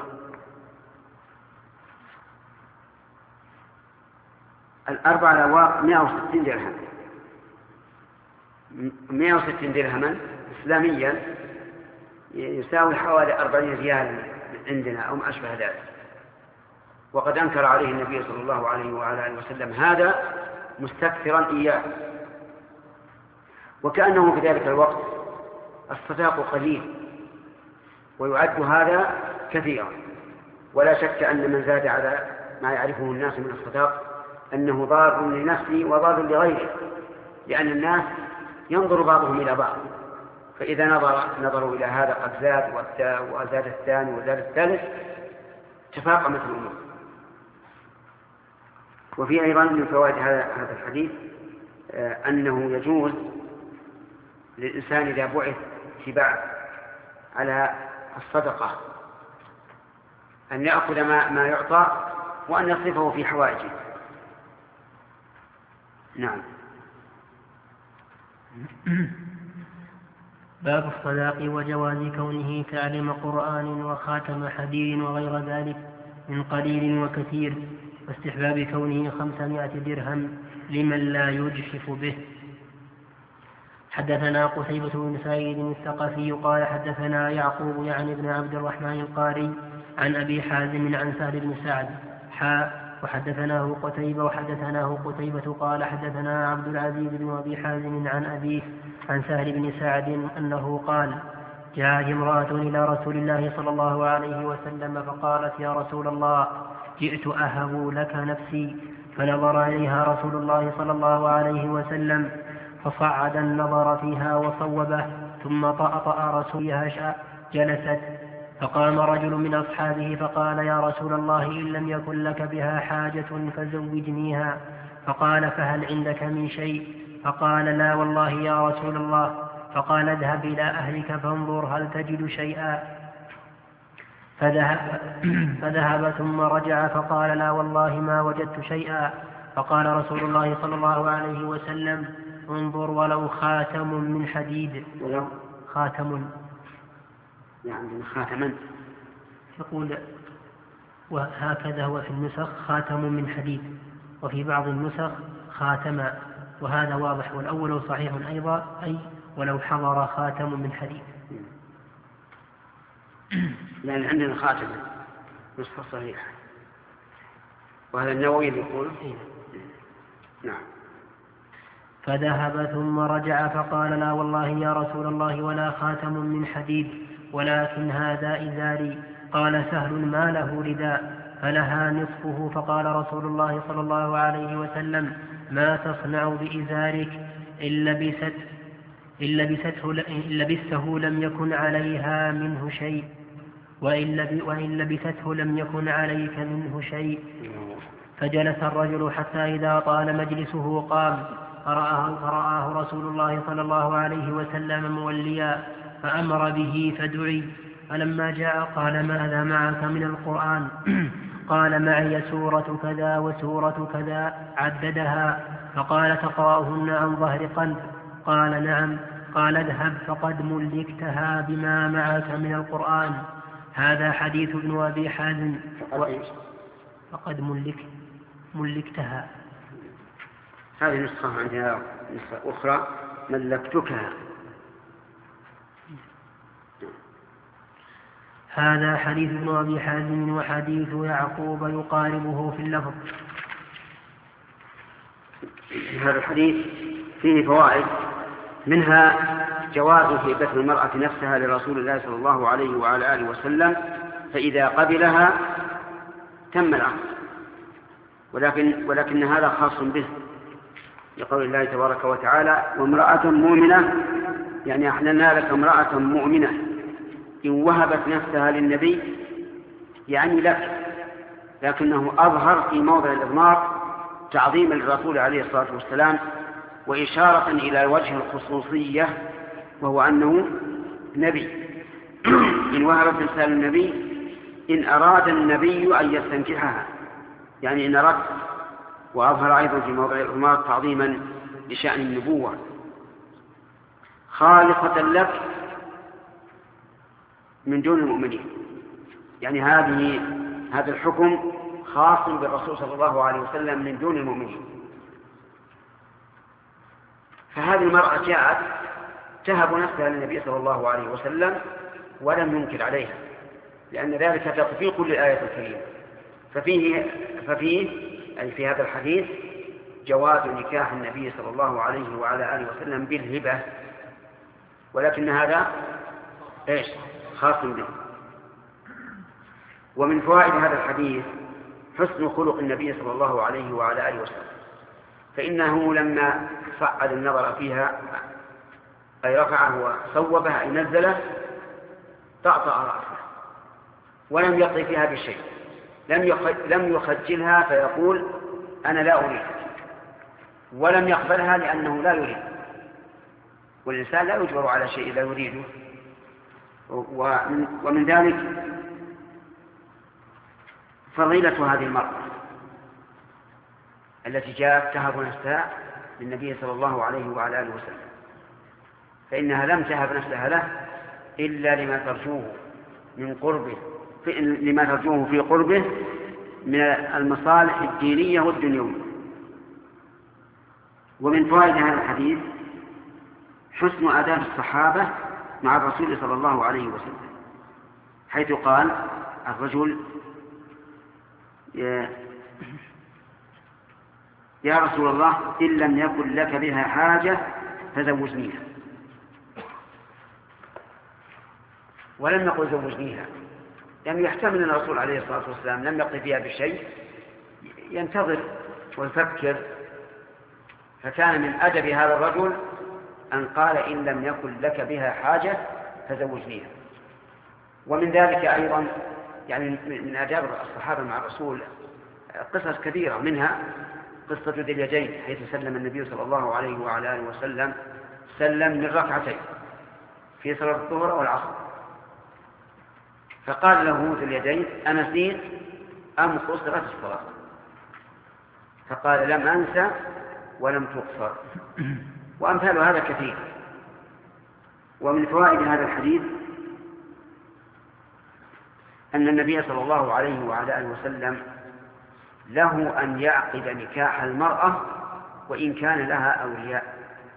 الأربع أواق مئة وستين درهم، مئة وستين درهما إسلاميا يساوي حوالي أربعين ريال عندنا أو ما أشبه ذلك. وقد أنكر عليه النبي صلى الله عليه وعلى آله وسلم هذا مستكثرا إياه، وكأنه في ذلك الوقت الصداق قليل ويعد هذا كثيرا. ولا شك أن من زاد على ما يعرفه الناس من الصداق أنه ضار لنفسه وضار لغيره، لأن الناس ينظر بعضهم إلى بعض، فإذا نظر نظروا إلى هذا قد زاد وزاد الثاني وزاد الثالث تفاقمت الأمور. وفي أيضا من فوائد هذا الحديث أنه يجوز للإنسان إذا بعث في بعث على الصدقة أن يأخذ ما, ما يعطى وأن يصرفه في حوائجه. نعم. باب الصداق وجواز كونه تعلم قرآن وخاتم حديد وغير ذلك من قليل وكثير، واستحباب كونه خمسمائة درهم لمن لا يجحف به. حدثنا قتيبة بن سعيد الثقفي قال حدثنا يعقوب يعني بن عبد الرحمن القاري عن أبي حازم عن سهل بن سعد حاء وحدثناه قتيبة وحدثناه قتيبة قال حدثنا عبد العزيز بن أبي حازم عن أبيه عن سهل بن سعد أنه قال: جاءت امرأة إلى رسول الله صلى الله عليه وسلم فقالت: يا رسول الله، جئت أهب لك نفسي. فنظر إليها رسول الله صلى الله عليه وسلم فصعد النظر فيها وصوبه، ثم طأطأ رسولها جلست. فقام رجل من أصحابه فقال: يا رسول الله، إن لم يكن لك بها حاجة فزوجنيها. فقال: فهل عندك من شيء؟ فقال: لا والله يا رسول الله. فقال: اذهب إلى أهلك فانظر هل تجد شيئا. فذهب, فذهب ثم رجع فقال: لا والله ما وجدت شيئا. فقال رسول الله صلى الله عليه وسلم: انظر ولو خاتم من حديد. ولو خاتم يعني خاتما، يقول وهكذا هو في النسخ خاتم من حديد، وفي بعض النسخ خاتما، وهذا واضح، والأول صحيح أيضا، أي ولو حضر خاتم من حديد. لأن عندنا خاتم نسخة صحيحة، وهذا النووي يقول إيه؟ نعم. فذهب ثم رجع فقال: لا والله يا رسول الله ولا خاتم من حديد، ولكن هذا إزاري. قال سهل: ما له رداء؟ فلها نصفه. فقال رسول الله صلى الله عليه وسلم: ما تصنع بإزارك؟ إن لبست إن لبسته, إن لبسته لم يكن عليها منه شيء، وإن, لب وإن لبسته لم يكن عليك منه شيء. فجلس الرجل حتى إذا طال مجلسه قام، فرآه, فرآه رسول الله صلى الله عليه وسلم موليا فأمر به فدعي. فلما جاء قال: ماذا معك من القرآن؟ قال: معي سورة كذا وسورة كذا، عددها. فقال: تقرأهن عن ظهر قلب؟ قال: نعم. قال: اذهب فقد ملكتها بما معك من القرآن. هذا حديث ابن أبي حازم. فقد ملك ملكتها. هذه نسخة عندنا، نسخة أخرى ملكتكها. هذا حديث ابن أبي حازم وحديث يعقوب يقاربه في اللفظ. هذا الحديث فيه فوائد، منها جواز هبة المرأة نفسها لرسول الله صلى الله عليه وعلى آله وسلم، فإذا قبلها تم العقد، ولكن, ولكن هذا خاص به، لقول الله تبارك وتعالى: وامرأة مؤمنة، يعني أحللنا لك امرأة مؤمنة إن وهبت نفسها للنبي، يعني لك، لكنه أظهر في موضع الإضمار تعظيما للرسول عليه الصلاة والسلام وإشارة إلى وجه الخصوصية، وهو أنه نبي. إن وهبت نفسها للنبي إن أراد النبي أن يستنكحها، يعني إن أردت. وأظهر أيضا في موضع الإضمار تعظيما لشأن النبوة. خالصة لك من دون المؤمنين، يعني هذه هذا الحكم خاص بالرسول صلى الله عليه وسلم من دون المؤمنين. فهذه المرأة جاءت تهب نفسها للنبي صلى الله عليه وسلم ولم ينكر عليها، لأن ذلك تطبيق للآية الكريمة. ففيه, ففيه أي في هذا الحديث جواز نكاح النبي صلى الله عليه وعلى آله وسلم بالهبة، ولكن هذا إيش خاص به. ومن فوائد هذا الحديث حسن خلق النبي صلى الله عليه وعلى آله وسلم، فإنه لما صعد النظر فيها أي رفعه وصوبه أي نزله طأطأ رأسه ولم يقضي فيها بشيء، لم يخجلها فيقول أنا لا أريد، ولم يقبلها لأنه لا يريد، والإنسان لا يجبر على شيء لا يريده. ومن ذلك فضيلة هذه المرأة التي جاءت تهب نفسها للنبي صلى الله عليه وعلى آله وسلم، فإنها لم تهب نفسها له إلا لما ترجوه من قربه، لما ترجوه في قربه من المصالح الدينية والدنيوية. ومن فوائد هذا الحديث حسن آداب الصحابة مع الرسول صلى الله عليه وسلم، حيث قال الرجل: يا, يا رسول الله إن لم يكن لك بها حاجة فزوجنيها، ولم يقل زوجنيها، لأنه يعني يحتمل أن الرسول عليه الصلاة والسلام لم يقضي فيها بشيء، ينتظر ويفكر. فكان من أدب هذا الرجل أن قال: إن لم يكن لك بها حاجة فزوجنيها. ومن ذلك أيضا يعني من آداب الصحابة مع الرسول قصص كثيرة، منها قصة ذي اليدين، حيث سلم النبي صلى الله عليه وعلى آله وسلم سلم من ركعتين في صلاة الظهر والعصر، فقال له ذي اليدين: أنسيت أم قصرت الصلاة؟ فقال: لم أنسى ولم تقصر. وأمثال هذا كثير. ومن فوائد هذا الحديث أن النبي صلى الله عليه وعلى آله وسلم له أن يعقد نكاح المرأة وإن كان لها أولياء،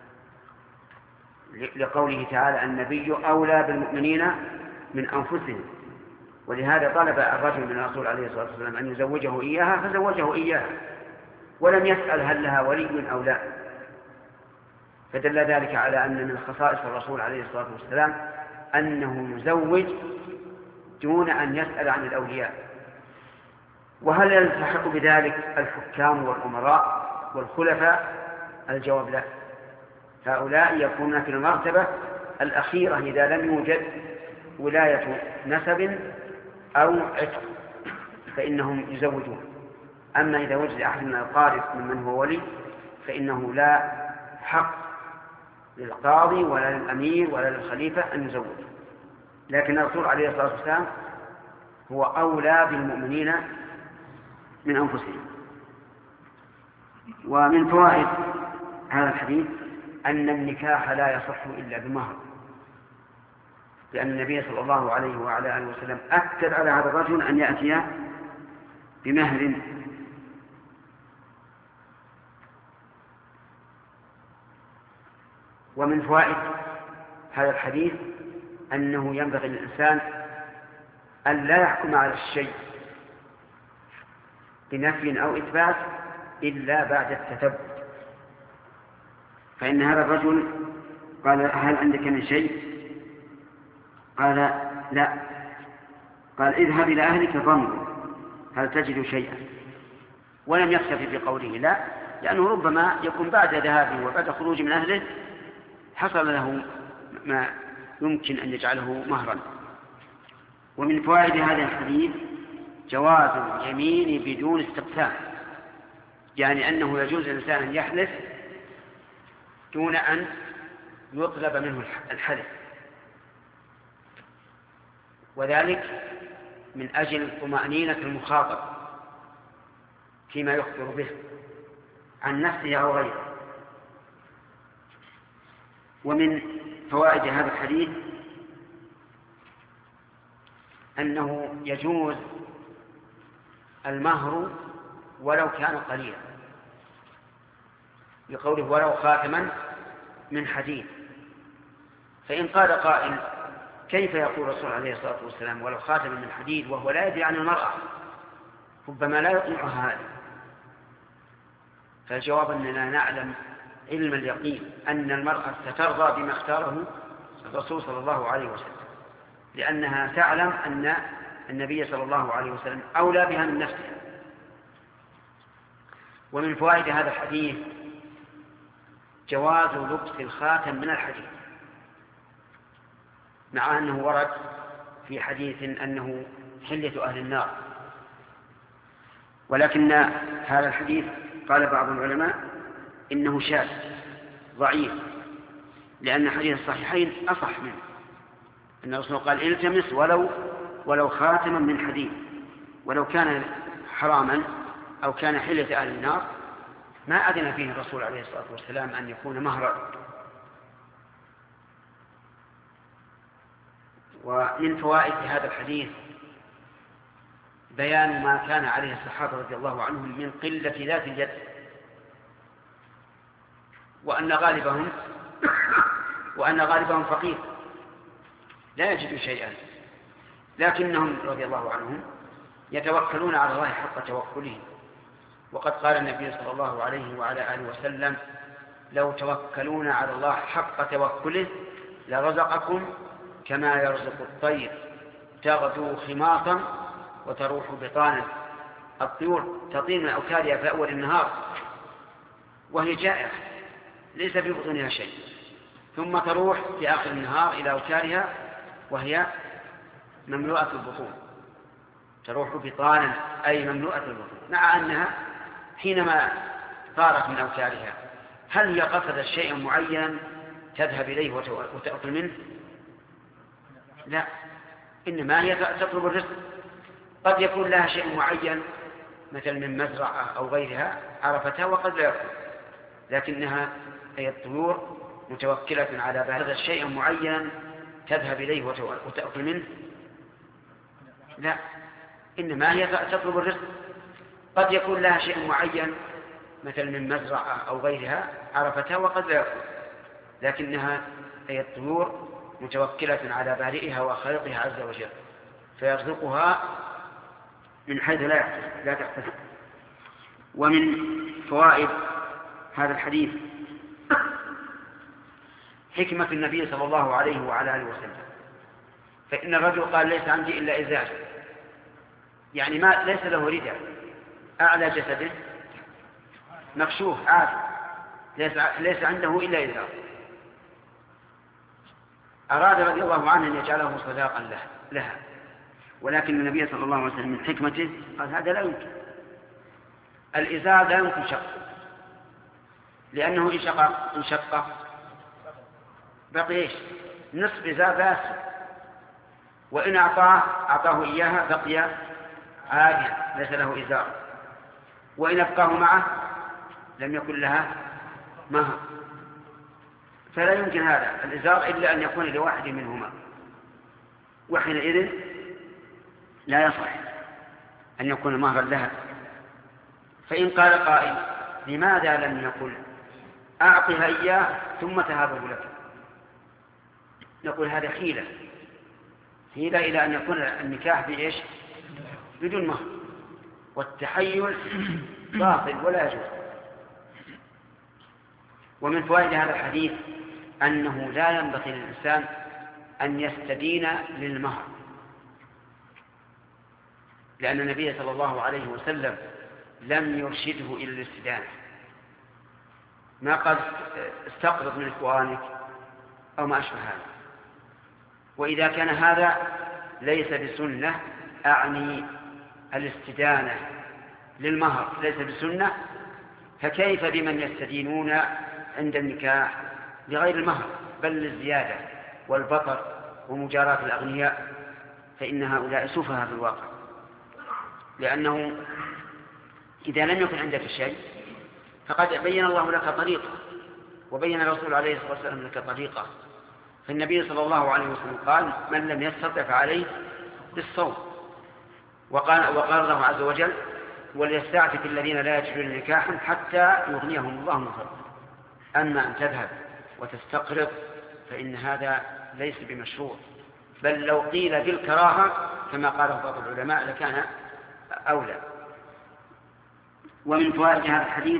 لقوله تعالى: النبي أولى بالمؤمنين من أنفسهم. ولهذا طلب الرجل من الرسول عليه الصلاة والسلام أن يزوجه إياها فزوجه إياها، ولم يسأل هل لها ولي أو لا. فدل ذلك على أن من خصائص الرسول عليه الصلاة والسلام أنه يزوج دون أن يسأل عن الأولياء. وهل يلتحق بذلك الحكام والأمراء والخلفاء؟ الجواب لا، هؤلاء يكونون في المرتبة الأخيرة إذا لم يوجد ولاية نسب أو عتق فإنهم يزوجون. أما إذا وجد أحد من الأقارب ممن هو ولي فإنه لا حق للقاضي ولا للأمير ولا للخليفة أن يزوج، لكن الرسول عليه الصلاة والسلام هو أولى بالمؤمنين من أنفسهم. ومن فوائد هذا الحديث أن النكاح لا يصح إلا بمهر، لأن النبي صلى الله عليه وعلى آله وسلم أكد على هذا الرجل أن يأتي بمهر. ومن فوائد هذا الحديث أنه ينبغي للإنسان أن لا يحكم على الشيء بنفي أو إثبات إلا بعد التثبت. فإن هذا الرجل قال هل عندك من شيء؟ قال لا. قال اذهب إلى أهلك فانظر هل تجد شيئا، ولم يكتفي بقوله لا، لأنه ربما يكون بعد ذهابه وبعد خروج من أهله حصل له ما يمكن أن يجعله مهرا. ومن فوائد هذا الحديث جواز اليمين بدون استقسام، يعني أنه يجوز الإنسان أن يحلف دون أن يطلب منه الحلف، وذلك من أجل طمأنينة المخاطب فيما يخبر به عن نفسه أو غيره. ومن فوائد هذا الحديث أنه يجوز المهر ولو كان قليلا، بقوله ولو خاتما من حديد. فإن قال قائل كيف يقول الرسول عليه الصلاة والسلام ولو خاتما من حديد وهو لا يدري عن المرأة، ربما لا يقنعها هذا؟ فالجواب أننا نعلم علم اليقين أن المرأة سترضى بما اختاره الرسول صلى الله عليه وسلم، لأنها تعلم أن النبي صلى الله عليه وسلم أولى بها من نفسها. ومن فوائد هذا الحديث جواز لبس الخاتم من الحديد، مع أنه ورد في حديث أنه حلية أهل النار، ولكن هذا الحديث قال بعض العلماء إنه شاذ ضعيف، لأن حديث الصحيحين أصح منه، أن الرسول قال التمس ولو ولو خاتما من حديد، ولو كان حراما أو كان حلية أهل النار ما أذن فيه الرسول عليه الصلاة والسلام أن يكون مهرا. ومن فوائد هذا الحديث بيان ما كان عليه الصحابة رضي الله عنهم من قلة ذات اليد، وأن غالبهم وأن غالبهم فقير لا يجد شيئا، لكنهم رضي الله عنهم يتوكلون على الله حق توكله. وقد قال النبي صلى الله عليه وعلى آله وسلم لو توكلون على الله حق توكله لرزقكم كما يرزق الطير تغدو خماصا وتروح بطانا. الطيور تطير من أوكارها في أول النهار وهي جائعة ليس في بطونها شيء، ثم تروح في آخر النهار إلى أوكارها وهي مملوءة البطون، تروح بطانا أي مملوءة البطون، مع أنها حينما طارت من أوكارها هل هي قصدت شيئا معينا تذهب إليه وتأكل منه؟ لا، إنما هي تطلب الرزق. قد يكون لها شيء معين مثل من مزرعة أو غيرها عرفتها وقد لا يكون، لكنها هي الطيور متوكلة على هذا الشيء معين تذهب إليه وتأكل منه؟ لا، إنما هي تطلب الرزق. قد يكون لها شيء معين مثل من مزرعة أو غيرها عرفتها وقد لا يكون، لكنها هي الطيور متوكلة على بارئها وخالقها عز وجل فيرزقها من حيث لا تحتسب. ومن فوائد هذا الحديث حكمة النبي صلى الله عليه وعلى آله وسلم. فإن الرجل قال ليس عندي إلا إزار، يعني ما ليس له رداء، أعلى جسده مكشوف عادي، ليس, ليس عنده إلا إزار. أراد رضي الله عنه أن يجعله صداقا له لها، ولكن النبي صلى الله عليه وسلم من حكمته قال هذا لا يمكن، الإزار لا يمكن شقه، لأنه إن شق إن شق بقي إيش؟ نصف إزار بس، وإن أعطاه أعطاه إياها بقي عاديا ليس له إزار، وإن أبقاه معه لم يكن لها مهر. فلا يمكن هذا الإزار إلا أن يكون لواحد منهما، وحينئذ لا يصح أن يكون مهرا لها. فإن قال قائل لماذا لم يقل أعطها إياه ثم تهابه لك؟ نقول هذا حيلة حيلة إلى أن يكون النكاح بإيش؟ بدون مهر، والتحيل باطل ولا يجوز. ومن فوائد هذا الحديث أنه لا ينبغي للإنسان أن يستدين للمهر، لأن النبي صلى الله عليه وسلم لم يرشده إلى الاستدانة، ما قال استقرض من إخوانك أو ما أشبه هذا. وإذا كان هذا ليس بسنة، أعني الاستدانة للمهر ليس بسنة، فكيف بمن يستدينون عند النكاح لغير المهر بل للزيادة والبطر ومجاراة الأغنياء؟ فإن هؤلاء سفهاء في الواقع، لأنه إذا لم يكن عندك شيء فقد بين الله لك طريقة، وبين الرسول عليه الصلاة والسلام لك طريقة. فالنبي صلى الله عليه وسلم قال من لم يستطع فعليه بالصوم، وقال, وقال الله عز وجل وليستعفف الذين لا يجدون نكاحا حتى يغنيهم الله من فضله. أما أن تذهب وتستقرض فإن هذا ليس بمشروع، بل لو قيل بالكراهة كما قاله بعض العلماء لكان أولى. ومن فوائد هذا الحديث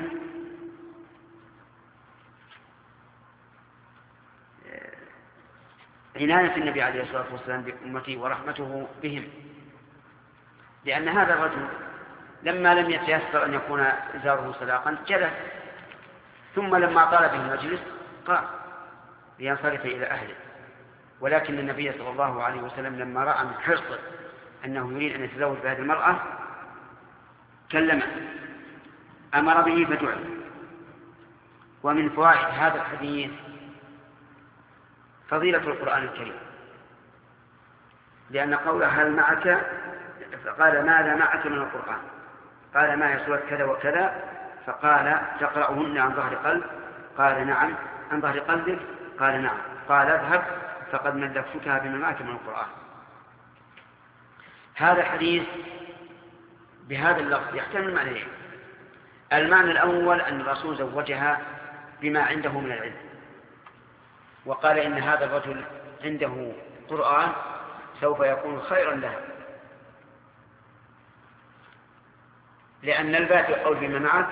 عناية النبي عليه الصلاة والسلام بأمته ورحمته بهم، لأن هذا الرجل لما لم يتيسر أن يكون إزاره صداقا جلس، ثم لما طال به المجلس قام لينصرف إلى أهله. ولكن النبي صلى الله عليه وسلم لما رأى من حرصه أنه يريد أن يتزوج بهذه المرأة كلمه، أمر به فدعي. ومن فوائد هذا الحديث فضيلة القرآن الكريم، لأن قوله هل معك فقال ماذا معك من القرآن؟ قال ما يسوى كذا وكذا، فقال تقرأهن عن ظهر قلب؟ قال نعم. عن ظهر قلبك؟ قال نعم. قال اذهب فقد ملكتها بما معك من القرآن. هذا الحديث بهذا اللفظ يحتمل معنيين. المعنى الأول أن الرسول زوجها بما عنده من العلم، وقال إن هذا الرجل عنده قرآن سوف يكون خيرا لها، لأن الباء يقول بما معك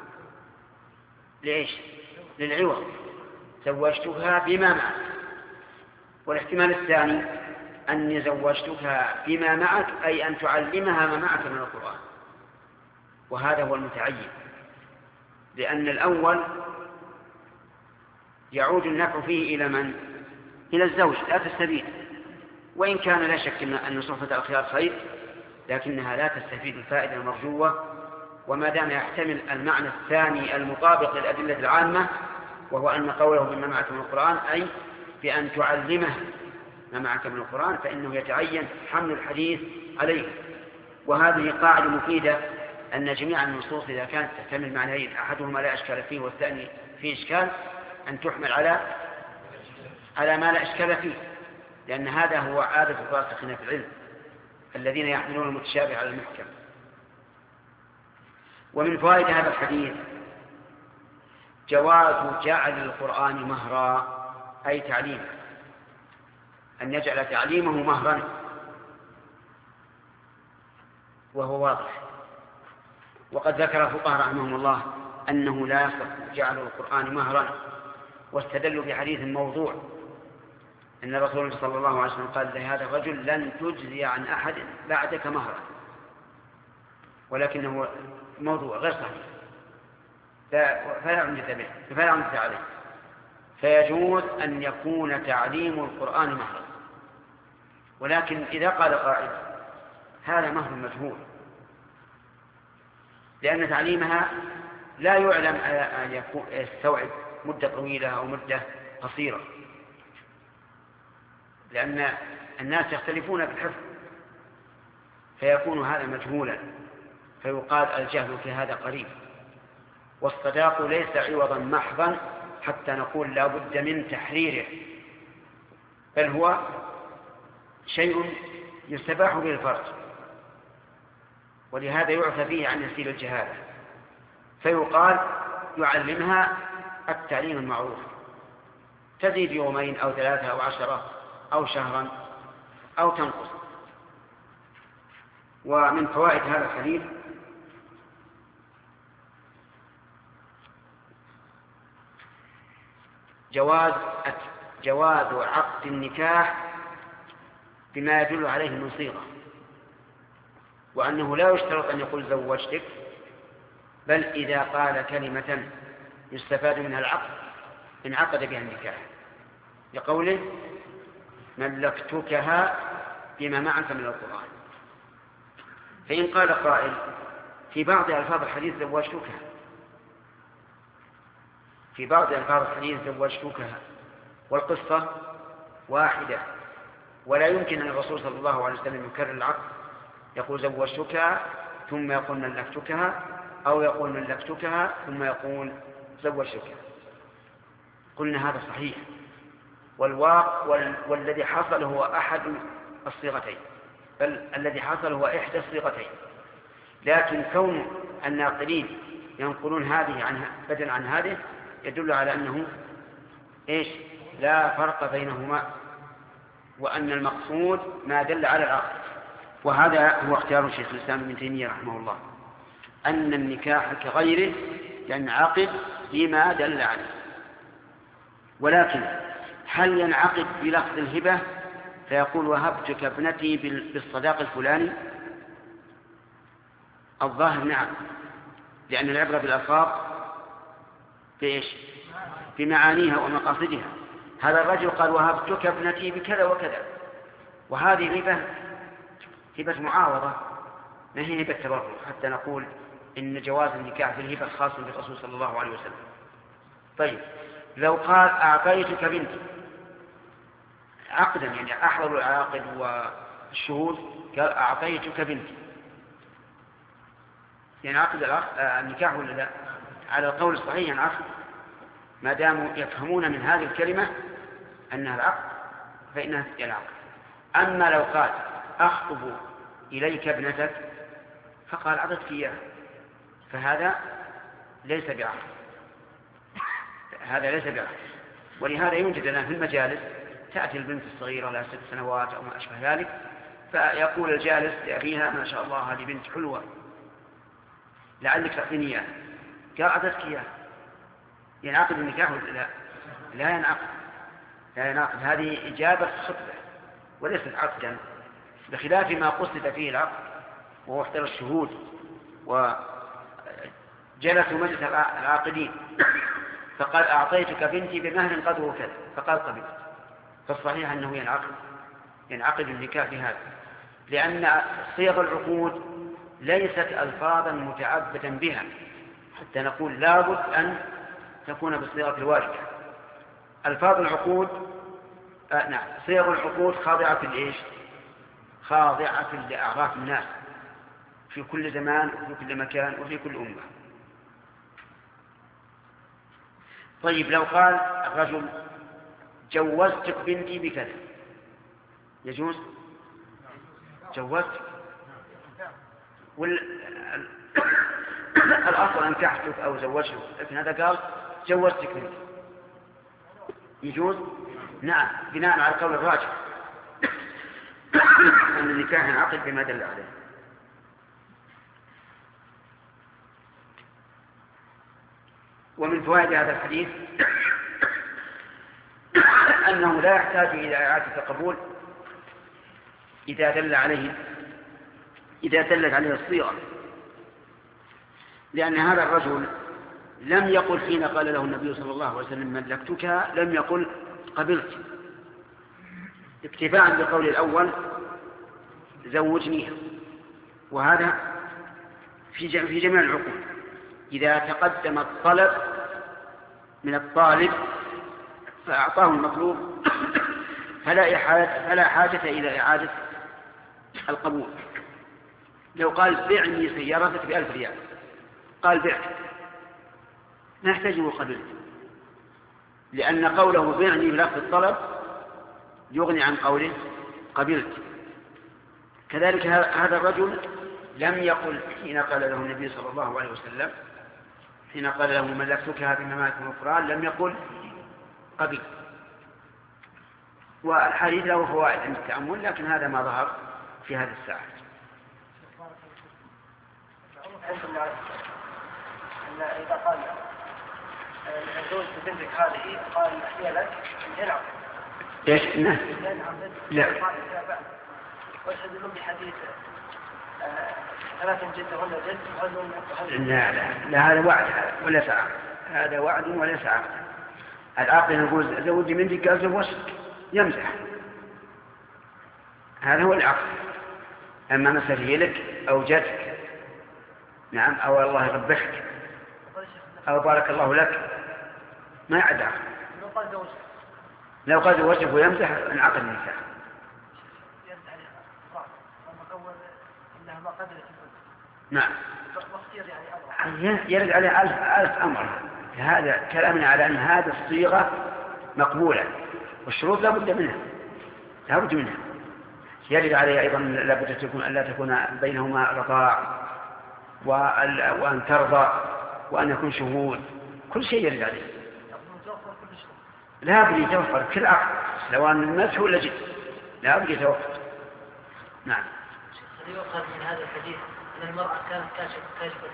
ليش؟ للعوض، زوجتها بما معك. والاحتمال الثاني أني زوجتها بما معك أي أن تعلمها ما معك من القرآن، وهذا هو المتعين، لأن الأول يعود النفع فيه إلى من؟ إلى الزوج لا تستفيد، وإن كان لا شك أن صحبة الخيار خير، لكنها لا تستفيد الفائدة المرجوة. وما دام يحتمل المعنى الثاني المطابق للأدلة العامة، وهو أن قوله بما معك من القرآن أي بأن تعلمه ما معك من القرآن، فإنه يتعين حمل الحديث عليه. وهذه قاعدة مفيدة، أن جميع النصوص إذا كانت تحتمل معنيين أحدهما لا إشكال فيه والثاني فيه إشكال أن تحمل على على ما لا إشكال فيه، لأن هذا هو عادة الراسخين في العلم الذين يحملون المتشابه على المحكم. ومن فوائد هذا الحديث جواز جعل القرآن مهرا، أي تعليم، أن يجعل تعليمه مهرا، وهو واضح. وقد ذكر الفقهاء رحمهم الله أنه لا يصح جعل القرآن مهرا، واستدلوا بحديث موضوع أن الرسول صلى الله عليه وسلم قال لهذا الرجل لن تجزي عن أحد بعدك مهرا، ولكنه موضوع غير صحيح فلا عمدة به فلا عمدة عليه. فيجوز أن يكون تعليم القرآن مهرا، ولكن إذا قال قائل هذا مهر مجهول لأن تعليمها لا يعلم أن يكون يستوعب مدة طويلة أو مدة قصيرة، لأن الناس يختلفون في الحفظ، فيكون هذا مجهولا، فيقال الجهل في هذا قريب. والصداق ليس عوضا محضا حتى نقول لا بد من تحريره، بل هو شيء يستباح به الفرج، ولهذا يعفى فيه عن يسير الجهالة، فيقال يعلمها التعليم المعروف، تزيد يومين أو ثلاثة أو عشرة أو شهرا أو تنقص. ومن فوائد هذا الحديث جواز جواز عقد النكاح بما يدل عليه من صيغة، وأنه لا يشترط أن يقول زوجتك، بل إذا قال كلمة يستفاد منها العقد انعقد بها النكاح، لقوله ملكتكها بما معك من القرآن. فإن قال قائل في بعض ألفاظ الحديث زوجتكها، في بعض ألفاظ الحديث زوجتكها والقصة واحدة، ولا يمكن أن الرسول صلى الله عليه وسلم يكرر العقد، يقول زوجتكها ثم يقول ملكتكها، أو يقول ملكتكها ثم يقول زوجتكها. قلنا هذا صحيح، والواقع والذي حصل هو أحد الصيغتين، بل الذي حصل هو إحدى الصيغتين، لكن كون الناقلين ينقلون هذه عنها بدل عن هذه يدل على أنه إيش لا فرق بينهما، وأن المقصود ما دل على العقد. وهذا هو اختيار شيخ الإسلام ابن تيمية رحمه الله، أن النكاح كغيره ينعقد بما دل عليه. ولكن هل ينعقد بلفظ الهبة فيقول وهبتك ابنتي بالصداق الفلاني؟ الظاهر نعم، لأن العبرة بالألفاظ بإيش؟ بمعانيها ومقاصدها. هذا الرجل قال وهبتك ابنتي بكذا وكذا، وهذه هبة هبة معاوضة، ما هي هبة تبرع، حتى نقول إن جواز النكاح في الهبة خاص بالرسول صلى الله عليه وسلم. طيب لو قال أعطيتك بنتي عقدا، يعني أحضر العاقد والشهود، قال أعطيتك بنتي، يعني عقد النكاح ولا لا؟ على القول الصحيح العقد، ما داموا يفهمون من هذه الكلمة أنها العقد فإنها العقد. أما لو قال أخطب إليك ابنتك فقال عطتك إياه، فهذا ليس بعقد، هذا ليس بعقد. ولهذا يوجد لنا في المجالس تأتي البنت الصغيرة لها ست سنوات أو ما أشبه ذلك، فيقول الجالس لأبيها ما شاء الله هذه بنت حلوة لعلك تعطيني إياه، قال عطتك إياه، ينعقد النكاح ولا لا؟ لا ينعقد، لا ينعقد. هذه إجابة خطبة وليست عقدا، بخلاف ما قصد فيه العقد وهو احترى الشهود وجلسوا مجلس العاقدين فقال أعطيتك بنتي بمهر قدره كذا فقال قبل، فالصحيح أنه ينعقد ينعقد النكاح بهذا، لأن صيغ العقود ليست ألفاظا متعبدا بها حتى نقول لابد أن تكون بالصيغة الواردة. ألفاظ العقود آه نعم صيغ العقود خاضعة لإيش؟ خاضعة لأعراف الناس في كل زمان وفي كل مكان وفي كل أمة. طيب لو قال الرجل جوزتك بنتي بكذا يجوز؟ جوزتك والأصل أنكحتك أو زوجتك، لكن هذا قال جوزتك بنتي، يجوز؟ نعم، بناء على القول الراجح أن النكاح ينعقد بما دل عليه. ومن فوائد هذا الحديث أنه لا يحتاج إلى إعادة قبول إذا دل عليه إذا دلت عليه الصيغة، لأن هذا الرجل لم يقل حين قال له النبي صلى الله عليه وسلم ملكتك لم يقل قبلت، اكتفاء بقول الأول زوجنيها، وهذا في في جميع العقود إذا تقدم الطلب من الطالب فأعطاه المطلوب فلا حاجة, فلا حاجة إلى إعادة القبول. لو قال بعني سيارتك بألف ريال قال بعت ما يحتاجه قبلت، لأن قوله بعني بلفظ الطلب يغني عن قوله قبلت. كذلك هذا الرجل لم يقل حين قال له النبي صلى الله عليه وسلم حين قال له ملكتك هذه ممالك الغفران لم يقل قبل. والحديث له فوائد عند التأمل لكن هذا ما ظهر في هذه الساعة. أن إذا قال الزوج بنتك هذه قال هي لك ينعم ايش؟ نعم لا ويستدلون بحديث ثلاث جد ولا جد لا لا لا هذا وعد ولا ساعة، هذا وعد ولا ساعة. العاقل يقول زوجي بنتك قال زوجك يمزح، هذا هو العقل. أما مثل هي لك أو جدك نعم أو الله يربحك أو بارك الله لك ما يعد عقل. لو قال زوجك ويمزح انعقد النكاح. نعم يرد عليه ألف, ألف أمر. هذا كلامنا على أن هذه الصيغة مقبولة والشروط لا بد منها لا بد منها. يرد عليه أيضا لا بد تكون ألا تكون بينهما رضاع وأن ترضى وأن يكون شهود، كل شيء يرد عليه لا بد يتوفر كل عقد سواء المسح ولا جد لا بد يتوفر. نعم. يؤخذ من هذا الحديث أن المرأة كانت كاشفة كاشفة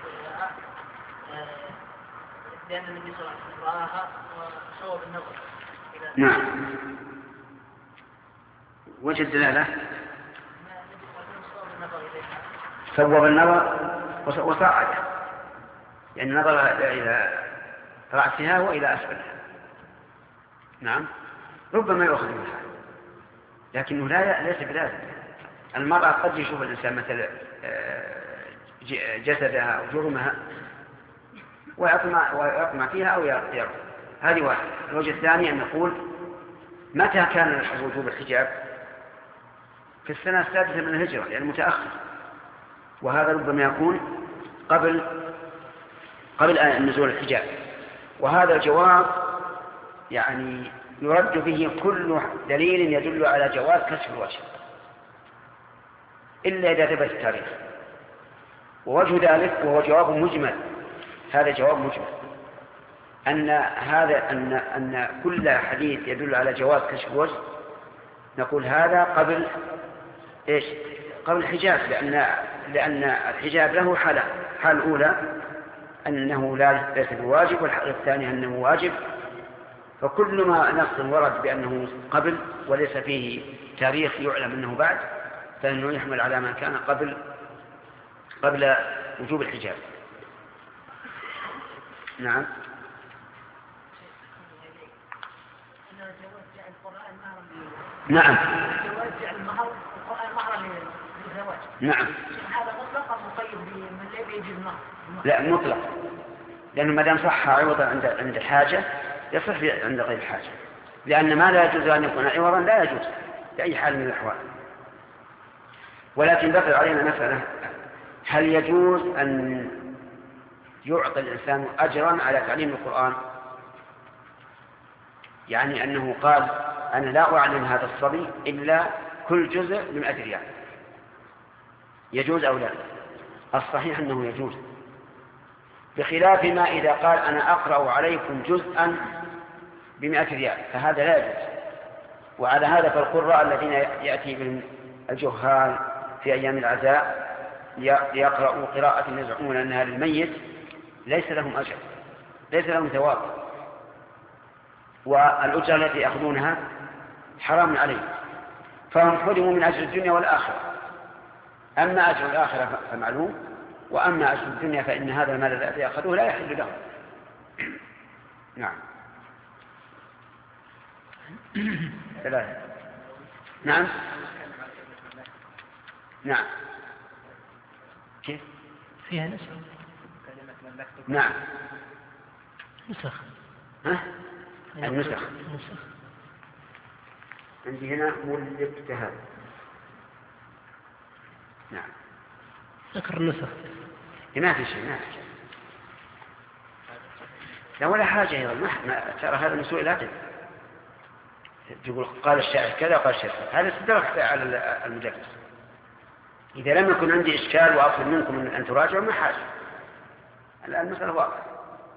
لأن النبي صلى الله عليه وسلم رآها وصوب النظر. نعم. وجه الدلالة صوب النظر وصاعد يعني نظر إلى رأسها وإلى أسفلها. نعم ربما يؤخذ منها لكنه لا ليس بلازم. المرأة قد يشوف الإنسان مثل جسدها أو جرمها ويطمع, ويطمع فيها أو يرضى. هذه واحد. الوجه الثاني أن نقول متى كان وجوب الحجاب؟ في السنة السادسة من الهجرة يعني متأخر، وهذا ربما يكون قبل قبل نزول الحجاب. وهذا الجواب يعني يرد به كل دليل يدل على جواز كشف الوجه إلا إذا ثبت التاريخ. ووجه ذلك وهو جواب مجمل، هذا جواب مجمل أن هذا أن أن كل حديث يدل على جواز كشف الوجه نقول هذا قبل إيش؟ قبل الحجاب، لأن لأن الحجاب له حالة. حال الأولى أنه لا ليس بواجب، والحالة الثانية أنه واجب. فكل ما نص ورد بأنه قبل وليس فيه تاريخ يعلم أنه بعد فإنه يحمل على ما كان قبل قبل وجوب الحجاب. نعم. نعم. نعم. لا مطلق، لأنه ما دام صح عوضا عند عند الحاجة يصح عند غير الحاجة، لأن ما لا يجوز أن يكون عوضا لا يجوز بأي حال من الأحوال. ولكن بقي علينا مسألة، هل يجوز أن يعطي الإنسان أجرا على تعليم القرآن؟ يعني أنه قال أنا لا أعلم هذا الصبي إلا كل جزء من أجر يعني. يجوز أو لا؟ الصحيح أنه يجوز، بخلاف ما إذا قال أنا أقرأ عليكم جزءا بمئة ريال فهذا لا يجوز. وعلى هذا فالقراء الذين يأتي بهم الجهال في أيام العزاء ليقرأوا قراءة يزعمون أنها للميت ليس لهم أجر، ليس لهم ثواب، والأجر التي يأخذونها حرام عليهم، فهم حرموا من أجر الدنيا والآخرة. أما أجر الآخرة فمعلوم، وأما أجر الدنيا فإن هذا المال الذي يأخذوه لا يحل لهم. نعم. ثلاثة. نعم. نعم. كيف؟ فيها نسخ. نعم نسخ. ها؟ النسخ. نسخ. عندي هنا ملبتها. نعم. ذكر النسخ. ما في شيء ما في شيء. لا ولا حاجة أيضا ما ترى هذا من سوء الأدب. تقول قال الشاعر كذا وقال الشاعر هذا استدرك على المدرس. إذا لم يكن عندي إشكال وأطلب منكم أن تراجعوا ما حاجة. الآن المسألة واضحة.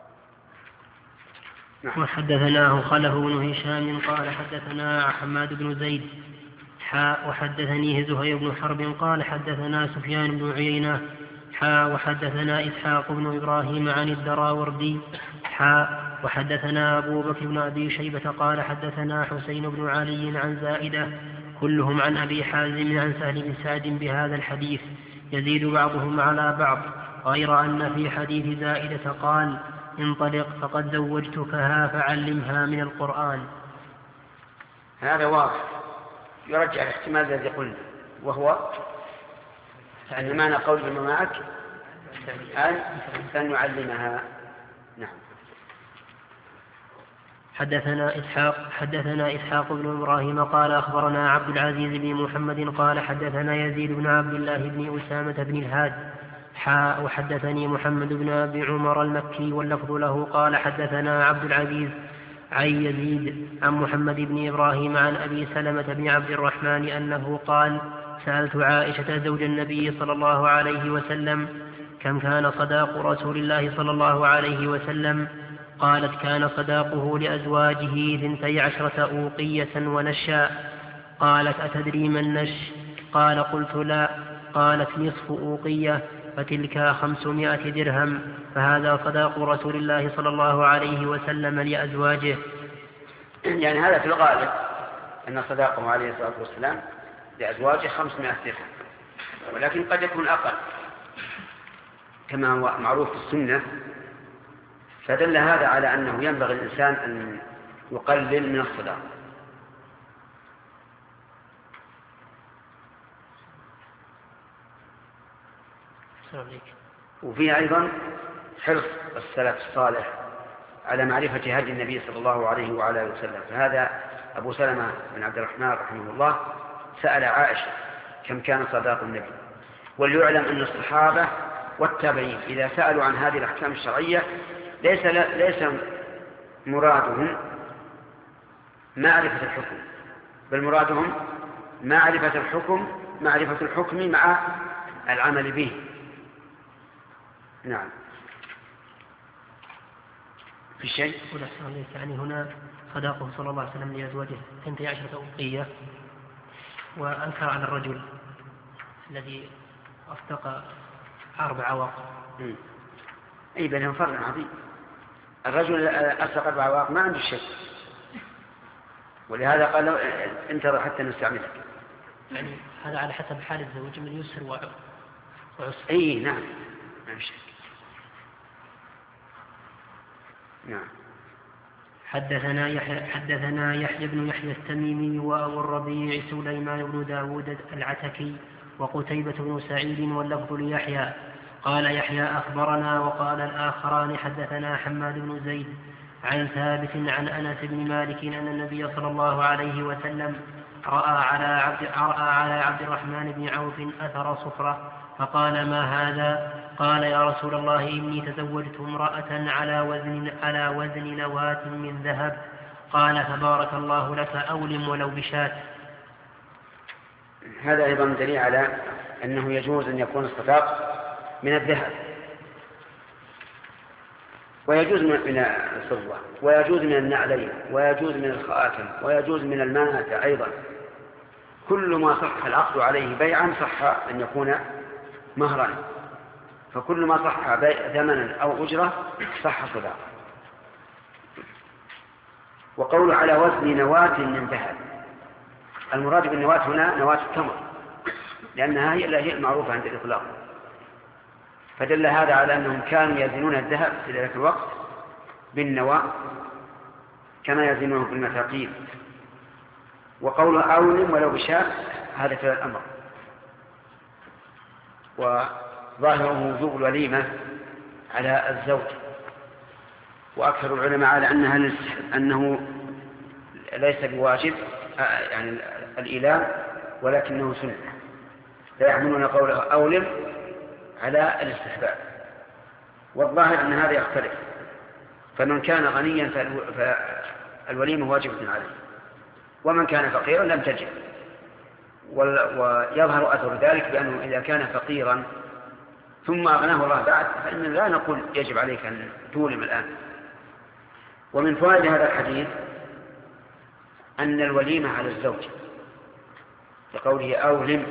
نعم. وحدثناه خلف بن هشام قال حدثنا حماد بن زيد حاء وحدثنيه زهير بن حرب قال حدثنا سفيان بن عيينة حاء وحدثنا إسحاق بن إبراهيم عن الدراوردي حاء وحدثنا أبو بكر بن أبي شيبة قال حدثنا حسين بن علي عن زائدة كلهم عن أبي حازم عن سهل بن سعد بهذا الحديث يزيد بعضهم على بعض غير أن في حديث زائدة قال انطلق فقد زوجتكها فعلمها من القرآن. هذا واضح يرجع الاحتمال الذي قلنا وهو أن معنى قول بما معك أن يعلمها. نعم. حدثنا إسحاق حدثنا إسحاق بن إبراهيم قال أخبرنا عبد العزيز بن محمد قال حدثنا يزيد بن عبد الله بن أسامة بن الهاد حاء وحدثني محمد بن أبي عمر المكي واللفظ له قال حدثنا عبد العزيز عن يزيد عن محمد بن إبراهيم عن أبي سلمة بن عبد الرحمن أنه قال سألت عائشة زوج النبي صلى الله عليه وسلم كم كان صداق رسول الله صلى الله عليه وسلم قالت كان صداقه لأزواجه ثنتي عشرة أوقية ونشا. قالت أتدري ما النش؟ قال قلت لا. قالت نصف أوقية فتلك خمسمائة درهم فهذا صداق رسول الله صلى الله عليه وسلم لأزواجه. يعني هذا في الغالب أن صداقه عليه الصلاة والسلام لأزواجه خمسمائة درهم ولكن قد يكون أقل كما هو معروف في السنة. فدل هذا على أنه ينبغي الإنسان أن يقلل من الصداق. وفيه أيضا حرص السلف الصالح على معرفة هدي النبي صلى الله عليه وعلى آله وسلم. فهذا أبو سلمة بن عبد الرحمن رحمه الله سأل عائشة كم كان صداق النبي. وليعلم أن الصحابة والتابعين إذا سألوا عن هذه الأحكام الشرعية ليس ليس مرادهم معرفة الحكم بل مرادهم معرفة الحكم معرفة الحكم مع العمل به. نعم. في شيء يعني هنا صداقه صلى الله عليه وسلم لأزواجه ثنتي عشرة أوقية وأنكر على الرجل الذي أصدق أربع أواق. أي بينهم فرق عظيم. الرجل أصدق أربع أواق ما عنده شيء ولهذا قال انتظر حتى نستعملك. يعني هذا على حسب حال الزوج من يسر وعسر. أي نعم ما شك. نعم. حدثنا يحيى حدثنا يحيى بن يحيى التميمي وأبو الربيع سليمان بن داود العتكي وقتيبة بن سعيد واللفظ ليحيى قال يحيى أخبرنا وقال الآخران حدثنا حماد بن زيد عن ثابت عن أنس بن مالك أن النبي صلى الله عليه وسلم رأى على عبد, رأى على عبد الرحمن بن عوف أثر صفرة فقال ما هذا؟ قال يا رسول الله إني تزوجت امرأة على وزن, على وزن نواة من ذهب. قال فبارك الله لك أولم ولو بشاة. هذا أيضا دليل على أنه يجوز أن يكون الصداق من الذهب ويجوز من الفضة ويجوز من النعلين ويجوز من الخاتم ويجوز من المانة أيضا. كل ما صح العقد عليه بيعا صح أن يكون مهرا فكل ما صح ثمنا أو أجرة صح صداق. وقول على وزن نواة من ذهب المراد بالنواة هنا نواة التمر لأنها هي المعروفة عند الإطلاق. فدل هذا على أنهم كانوا يزنون الذهب في ذلك الوقت بالنواة كما يزنونه بالمثاقيل. وقول أولم ولو بشاة هذا في الأمر. ظاهره وجوب الوليمة على الزوج، وأكثر العلماء على أنها أنه ليس بواجب يعني الإيلام، ولكنه سنة، لا يحملون قوله أولم على الاستحباب. والظاهر أن هذا يختلف، فمن كان غنيا فالوليمة واجبة عليه، ومن كان فقيرا لم تجب. ويظهر أثر ذلك بأنه إذا كان فقيرا ثم أغناه الله بعد فإننا لا نقول يجب عليك أن تولم الآن. ومن فوائد هذا الحديث أن الوليمة على الزوج لقوله أولم،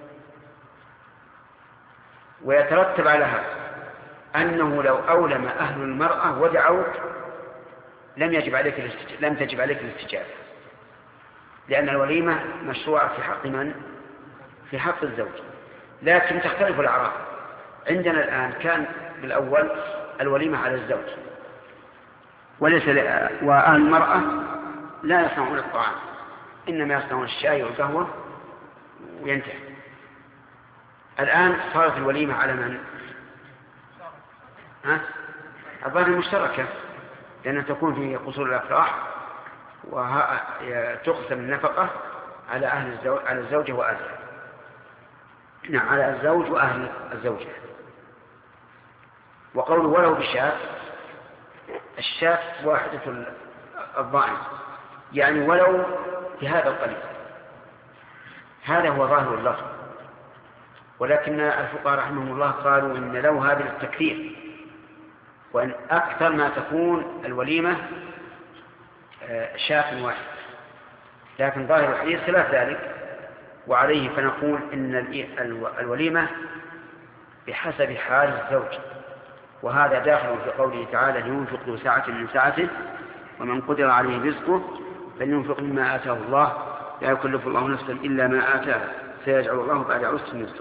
ويترتب على هذا أنه لو أولم أهل المرأة ودعوت لم يجب عليك الاستج... لم تجب عليك الاستجابة، لأن الوليمة مشروعة في حق من؟ في حق الزوج. لكن تختلف الأعراف. عندنا الآن كان بالأول الوليمة على الزوج، وليس ل... وأهل المرأة لا يصنعون الطعام، إنما يصنعون الشاي والقهوة وينتهي. الآن صارت الوليمة على من؟ ها؟ الظاهر المشتركة، لأنها تكون في قصور الأفراح وتقسم النفقة على أهل الزوج على الزوجة وأهلها. نعم، على الزوج وأهل الزوجة. وقوله ولو بالشاة، الشاة واحدة الضائن، يعني ولو بهذا القليل. هذا هو ظاهر اللفظ، ولكن الفقهاء رحمهم الله قالوا إن لو هذا التكثير، وأن أكثر ما تكون الوليمة شاة واحد، لكن ظاهر الحديث خلاف ذلك، وعليه فنقول إن الوليمة بحسب حال الزوج، وهذا داخل في قوله تعالى لينفق ذو سعة من سعته ومن قدر عليه رزقه فلينفق مما آتاه الله لا يكلف الله نفسا إلا ما آتاه سيجعل الله بعد عسر يسرا.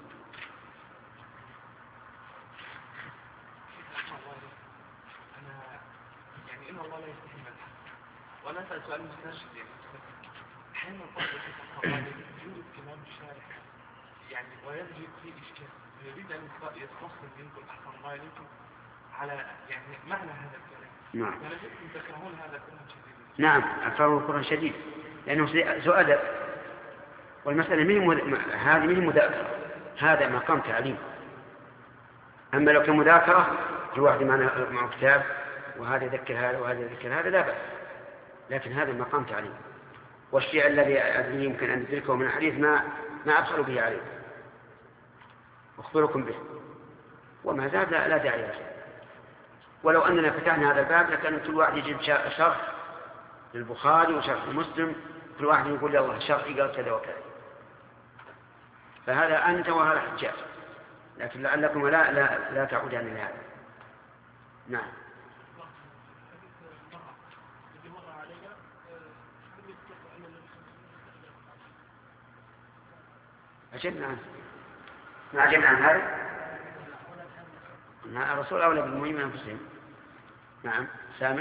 وأنا أسأل سؤال مستشفى يعني أحيانا الفضل يوجد كلام شارح يعني ويجد فيه إشكال، يريد أن يستخدم منكم أحسن الله يليكم على يعني معنى هذا الكلام. نعم. أنا جدتم تكرهون هذا الكلام شديد. نعم، أكثر القرآن شديد، لأنه سؤال، والمسألة منهم هذه منهم مذاكرة، هذا مقام تعليم. أما لو كان مذاكرة كل واحد معه كتاب وهذا يذكر هذا وهذا يذكر هذا لا بأس، لكن هذا مقام تعليم. والشيء الذي يمكن أن ندركه من الحديث ما ما أبخل به عليه أخبركم به، وما زاد لا داعي له. ولو أننا فتحنا هذا الباب لكان كل واحد يجيب شرح للبخاري وشرح لمسلم، كل واحد يقول يلا الشرعي قال كذا وكذا، فهذا أنت وهذا حجاج، لكن لعلكم لا لا, لا تعودان لهذا. نعم. أجبنا عنه ما أجبنا عن هذا. الرسول أولى بالمهم من أنفسهم. نعم سامع.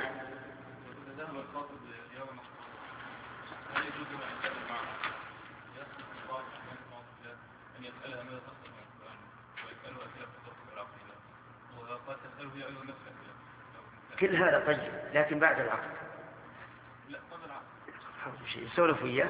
كل هذا طيب، لكن بعد العقد لا قبل العقد شيء يسولف وياه.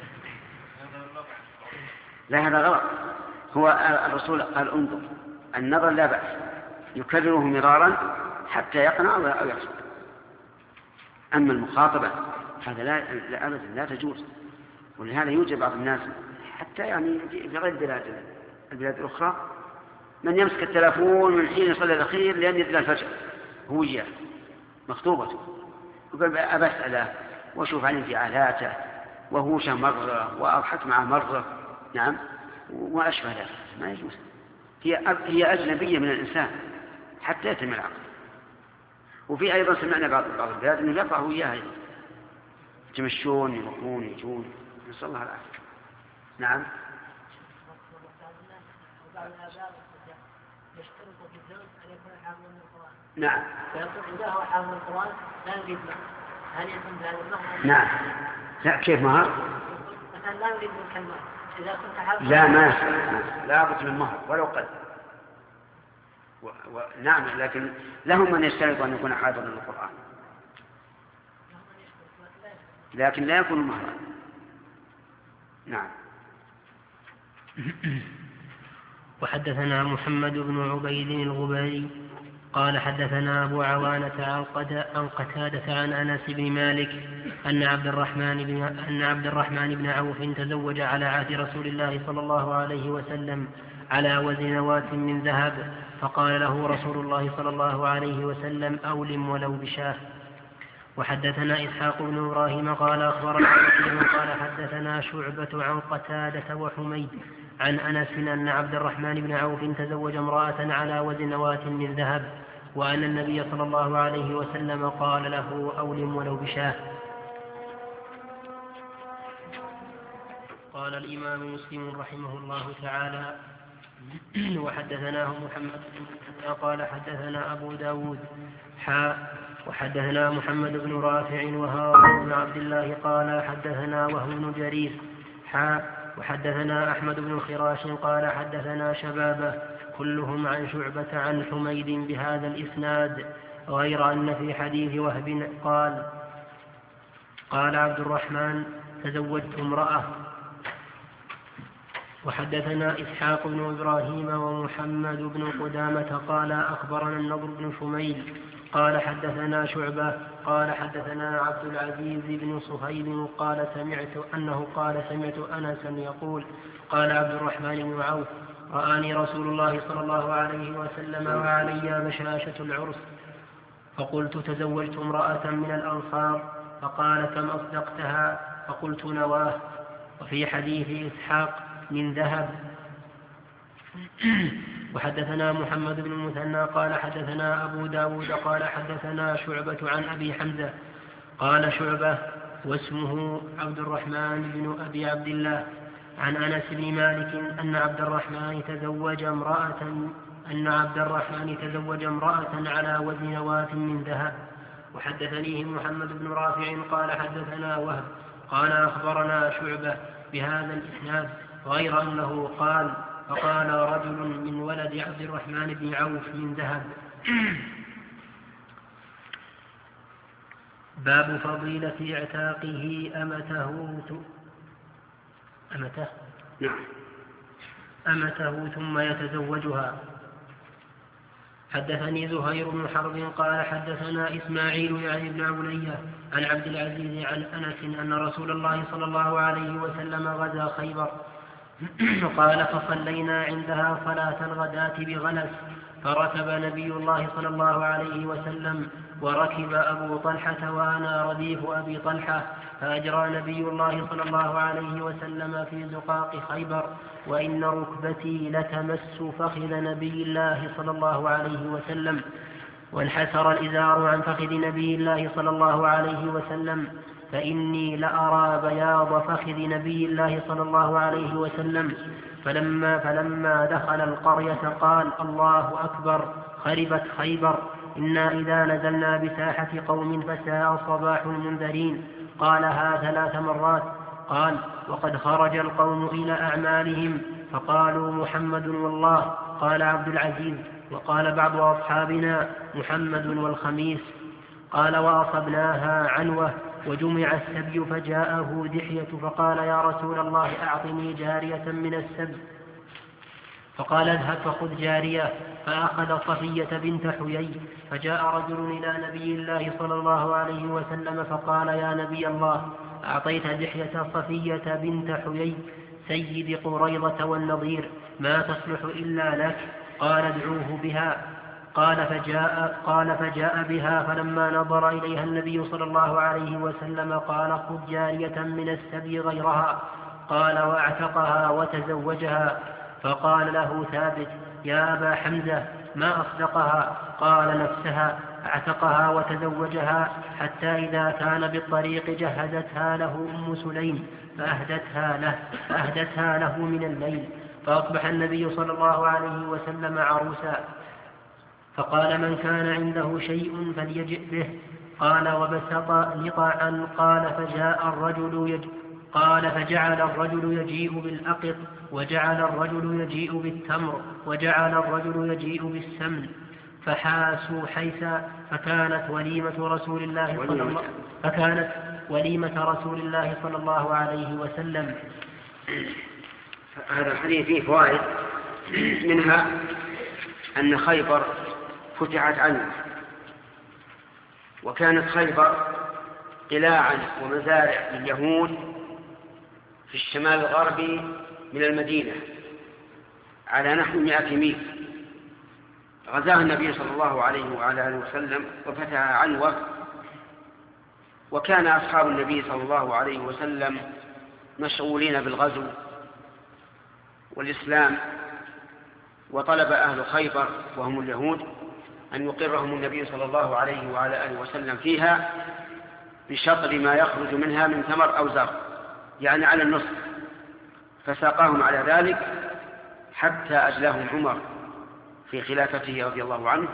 لا هذا غلط. هو الرسول قال انظر، النظر لا بأس، يكرره مرارا حتى يقنع أو يحصل. أما المخاطبة هذا لا, لا أبدا لا تجوز. ولهذا يوجد بعض الناس حتى يعني في غير البلاد البلاد الأخرى من يمسك التلفون من حين يصلي الأخير لأن يدل الفجر هو إياه مخطوبته، يقول أبى أسأله وأشوف عن انفعالاته وهو مرة وأضحك معه مرة. نعم وأشبه ذلك ما يجوز. هي هي أجنبية من الإنسان حتى يتم العقد. وفي أيضا سمعنا بعض بعض البلاد أنه يقعوا إياها يتمشون يروحون يجون، نسأل الله العافية. نعم. نعم. فيقول إذا هو حافظ القرآن لا يريد مهر، هل يكون هذا المهر؟ نعم. لا كيف مهر؟ مثلا لا يريد منك المهر إذا كنت حافظ. لا ما لا بد من مهر ولو قل. و... و... نعم، لكن لهم من يشترط أن يكون حاضرا للقرآن، لكن لا يكون مهرا. نعم. وحدثنا محمد بن عبيد الغباري قال حدثنا أبو عوانة عن قتادة عن أنس بن مالك أن عبد الرحمن بن أن عبد الرحمن بن عوف تزوج على عهد رسول الله صلى الله عليه وسلم على وزن نواة من ذهب، فقال له رسول الله صلى الله عليه وسلم: أولم ولو بشاه. وحدثنا إسحاق بن إبراهيم قال أخبرنا وكيع قال حدثنا شعبة عن قتادة وحميد عن أنس أن عبد الرحمن بن عوف تزوج امرأة على وزن نواة من ذهب، وأن النبي صلى الله عليه وسلم قال له: أولم ولو بشاه. قال الإمام مسلم رحمه الله تعالى: وحدثناه محمد بن قال حدثنا أبو داود حاء وحدثنا محمد بن رافع وهارون بن عبد الله قال حدثنا وهو بن جرير حاء وحدثنا أحمد بن الخراش قال حدثنا شبابه كلهم عن شعبة عن حميد بهذا الإسناد، غير أن في حديث وهب قال قال عبد الرحمن: تزوجت امرأة. وحدثنا إسحاق بن إبراهيم ومحمد بن قدامة قال أخبرنا النضر بن شميل قال حدثنا شعبة قال حدثنا عبد العزيز بن صهيب قال سمعت أنه قال سمعت أنسا يقول: قال عبد الرحمن بن عوف: رآني رسول الله صلى الله عليه وسلم وعلي بشاشة العرس، فقلت: تزوجت امرأة من الأنصار، فقال: كم أصدقتها؟ فقلت: نواه. وفي حديث إسحاق: من ذهب. وحدثنا محمد بن المثنى قال حدثنا أبو داود قال حدثنا شعبة عن أبي حمزة قال شعبة واسمه عبد الرحمن بن أبي عبد الله عن أنس بن مالك أن عبد الرحمن تزوج امرأة أن عبد الرحمن تزوج امرأة على وزن نواة من ذهب. وحدثنيه محمد بن رافع قال حدثنا وهب قال أخبرنا شعبة بهذا الإسناد، غير أنه قال: فقال رجل من ولد عبد الرحمن بن عوف من ذهب. باب فضيلة اعتاقه أمته أمته أمته ثم يتزوجها. حدثني زهير بن حرب قال حدثنا إسماعيل يعني بن علية عن عبد العزيز عن أنس أن رسول الله صلى الله عليه وسلم غزا خيبر، قال: فصلينا عندها صلاة الغداة بغلس، فركب نبي الله صلى الله عليه وسلم وركب أبو طلحة وأنا رديف أبي طلحة، فأجرى نبي الله صلى الله عليه وسلم في زقاق خيبر، وإن ركبتي لتمس فخذ نبي الله صلى الله عليه وسلم، وانحسر الإزار عن فخذ نبي الله صلى الله عليه وسلم، فإني لأرى بياض فخذ نبي الله صلى الله عليه وسلم. فلما, فلما دخل القرية قال: الله أكبر، خربت خيبر، إنا إذا نزلنا بساحة قوم فساء صباح المنذرين. قالها ثلاث مرات. قال: وقد خرج القوم إلى أعمالهم فقالوا: محمد والله. قال عبد العزيز: وقال بعض أصحابنا: محمد والخميس. قال: وأصبناها عنوة وجمع السبي، فجاءه دحية فقال: يا رسول الله أعطني جارية من السبي. فقال: اذهب فخذ جارية. فأخذ صفية بنت حيي. فجاء رجل إلى نبي الله صلى الله عليه وسلم فقال: يا نبي الله، أعطيت دحية صفية بنت حيي سيد قريظة والنضير، ما تصلح إلا لك. قال: ادعوه بها. قال فجاء, قال فجاء بها، فلما نظر إليها النبي صلى الله عليه وسلم قال: خذ جارية من السبي غيرها. قال: واعتقها وتزوجها. فقال له ثابت: يا أبا حمزة، ما أصدقها؟ قال: نفسها، اعتقها وتزوجها، حتى إذا كان بالطريق جهزتها له أم سليم فأهدتها له, فأهدتها له من الليل، فأصبح النبي صلى الله عليه وسلم عروسا. فقال: من كان عنده شيء فليجئ به. قال: وبسط لطعا. قال: فجاء الرجل يج... قال فجعل الرجل يجيء بالأقط وجعل الرجل يجيء بالتمر وجعل الرجل يجيء بالسمن فحاسوا حيثا فكانت وليمة رسول الله صلى الله فكانت وليمة رسول الله صلى الله عليه وسلم. هذا الحديث فيه فوائد، منها أن خيبر فتحت عنه، وكانت خيبر قلاعا ومزارع لليهود في الشمال الغربي من المدينة على نحو مئة ميل. غزاها النبي صلى الله عليه وعلى آله وسلم وفتح عنوة، وكان أصحاب النبي صلى الله عليه وسلم مشغولين بالغزو والإسلام، وطلب أهل خيبر وهم اليهود أن يقرهم النبي صلى الله عليه وعلى آله وسلم فيها بشطر ما يخرج منها من ثمر أو زرع، يعني على النصف، فساقاهم على ذلك حتى أجلاهم عمر في خلافته رضي الله عنه،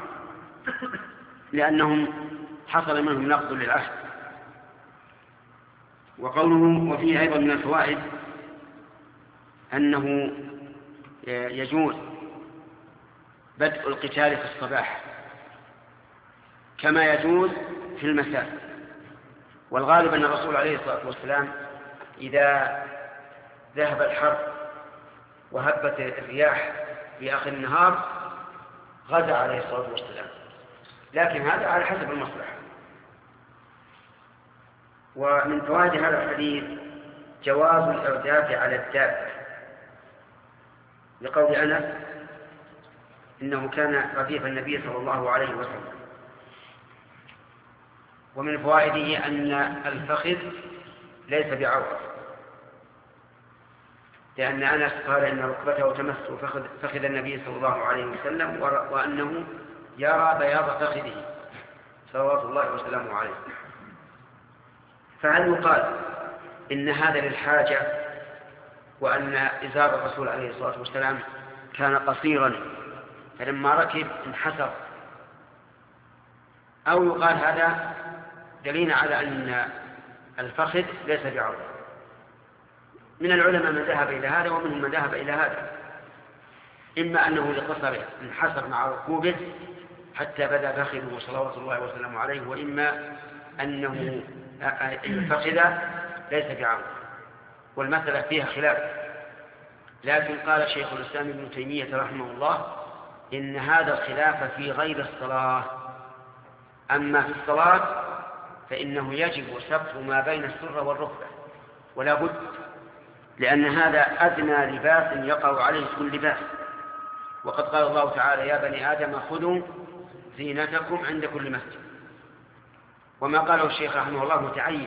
لأنهم حصل منهم نقض للعهد. وقوله وفيه أيضا من الفوائد أنه يجوز بدء القتال في الصباح كما يجوز في المساء، والغالب أن الرسول عليه الصلاة والسلام إذا ذهب الحر وهبت الرياح في آخر النهار غزا عليه الصلاة والسلام، لكن هذا على حسب المصلحة. ومن فوائد هذا الحديث جواز الإرداف على الدابة، لقول أنس إنه كان رديف النبي صلى الله عليه وسلم. ومن فوائده أن الفخذ ليس بعورة، لأن أنس قال إن ركبته تمس فخذ النبي صلى الله عليه وسلم، وأنه يرى بياض فخذه صلوات الله وسلامه عليه. فهل يقال إن هذا للحاجة وأن إزار الرسول عليه الصلاة والسلام كان قصيرا فلما ركب انحسر، أو يقال هذا دليل على أن الفخذ ليس بعورة؟ من العلماء من ذهب إلى هذا ومنهم من ذهب إلى هذا، إما أنه لقصره انحسر مع ركوبه حتى بدا فخذه صلوات الله وسلامه عليه، وإما أنه الفخذ ليس بعورة، والمسألة فيها خلاف. لكن قال شيخ الإسلام ابن تيمية رحمه الله إن هذا الخلاف في غير الصلاة، أما في الصلاة فإنه يجب ستر ما بين السرة والركبة ولا بد، لأن هذا أدنى لباس يقع عليه كل لباس. وقد قال الله تعالى يا بني آدم خذوا زينتكم عند كل مسجد، وما قاله الشيخ رحمه الله متعين،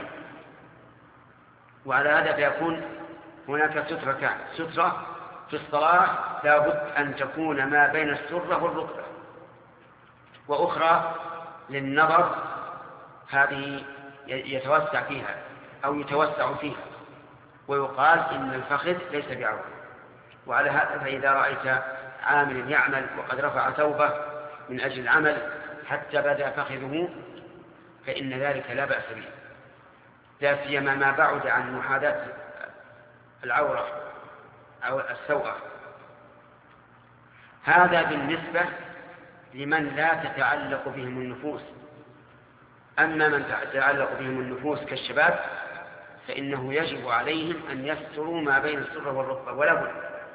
وعلى هذا فيكون هناك سترتان: سترة في الصلاة لا بد أن تكون ما بين السرة والركبة، وأخرى للنظر هذه يتوسع فيها أو يتوسع فيها، ويقال إن الفخذ ليس بعورة. وعلى هذا فإذا رأيت عامل يعمل وقد رفع ثوبه من أجل العمل حتى بدأ فخذه فإن ذلك لا بأس به، لا سيما ما بعد عن محاذاة العورة أو السوءة. هذا بالنسبة لمن لا تتعلق بهم النفوس. أما من تتعلق بهم النفوس كالشباب فإنه يجب عليهم أن يستروا ما بين السرة والركبة ولا بد،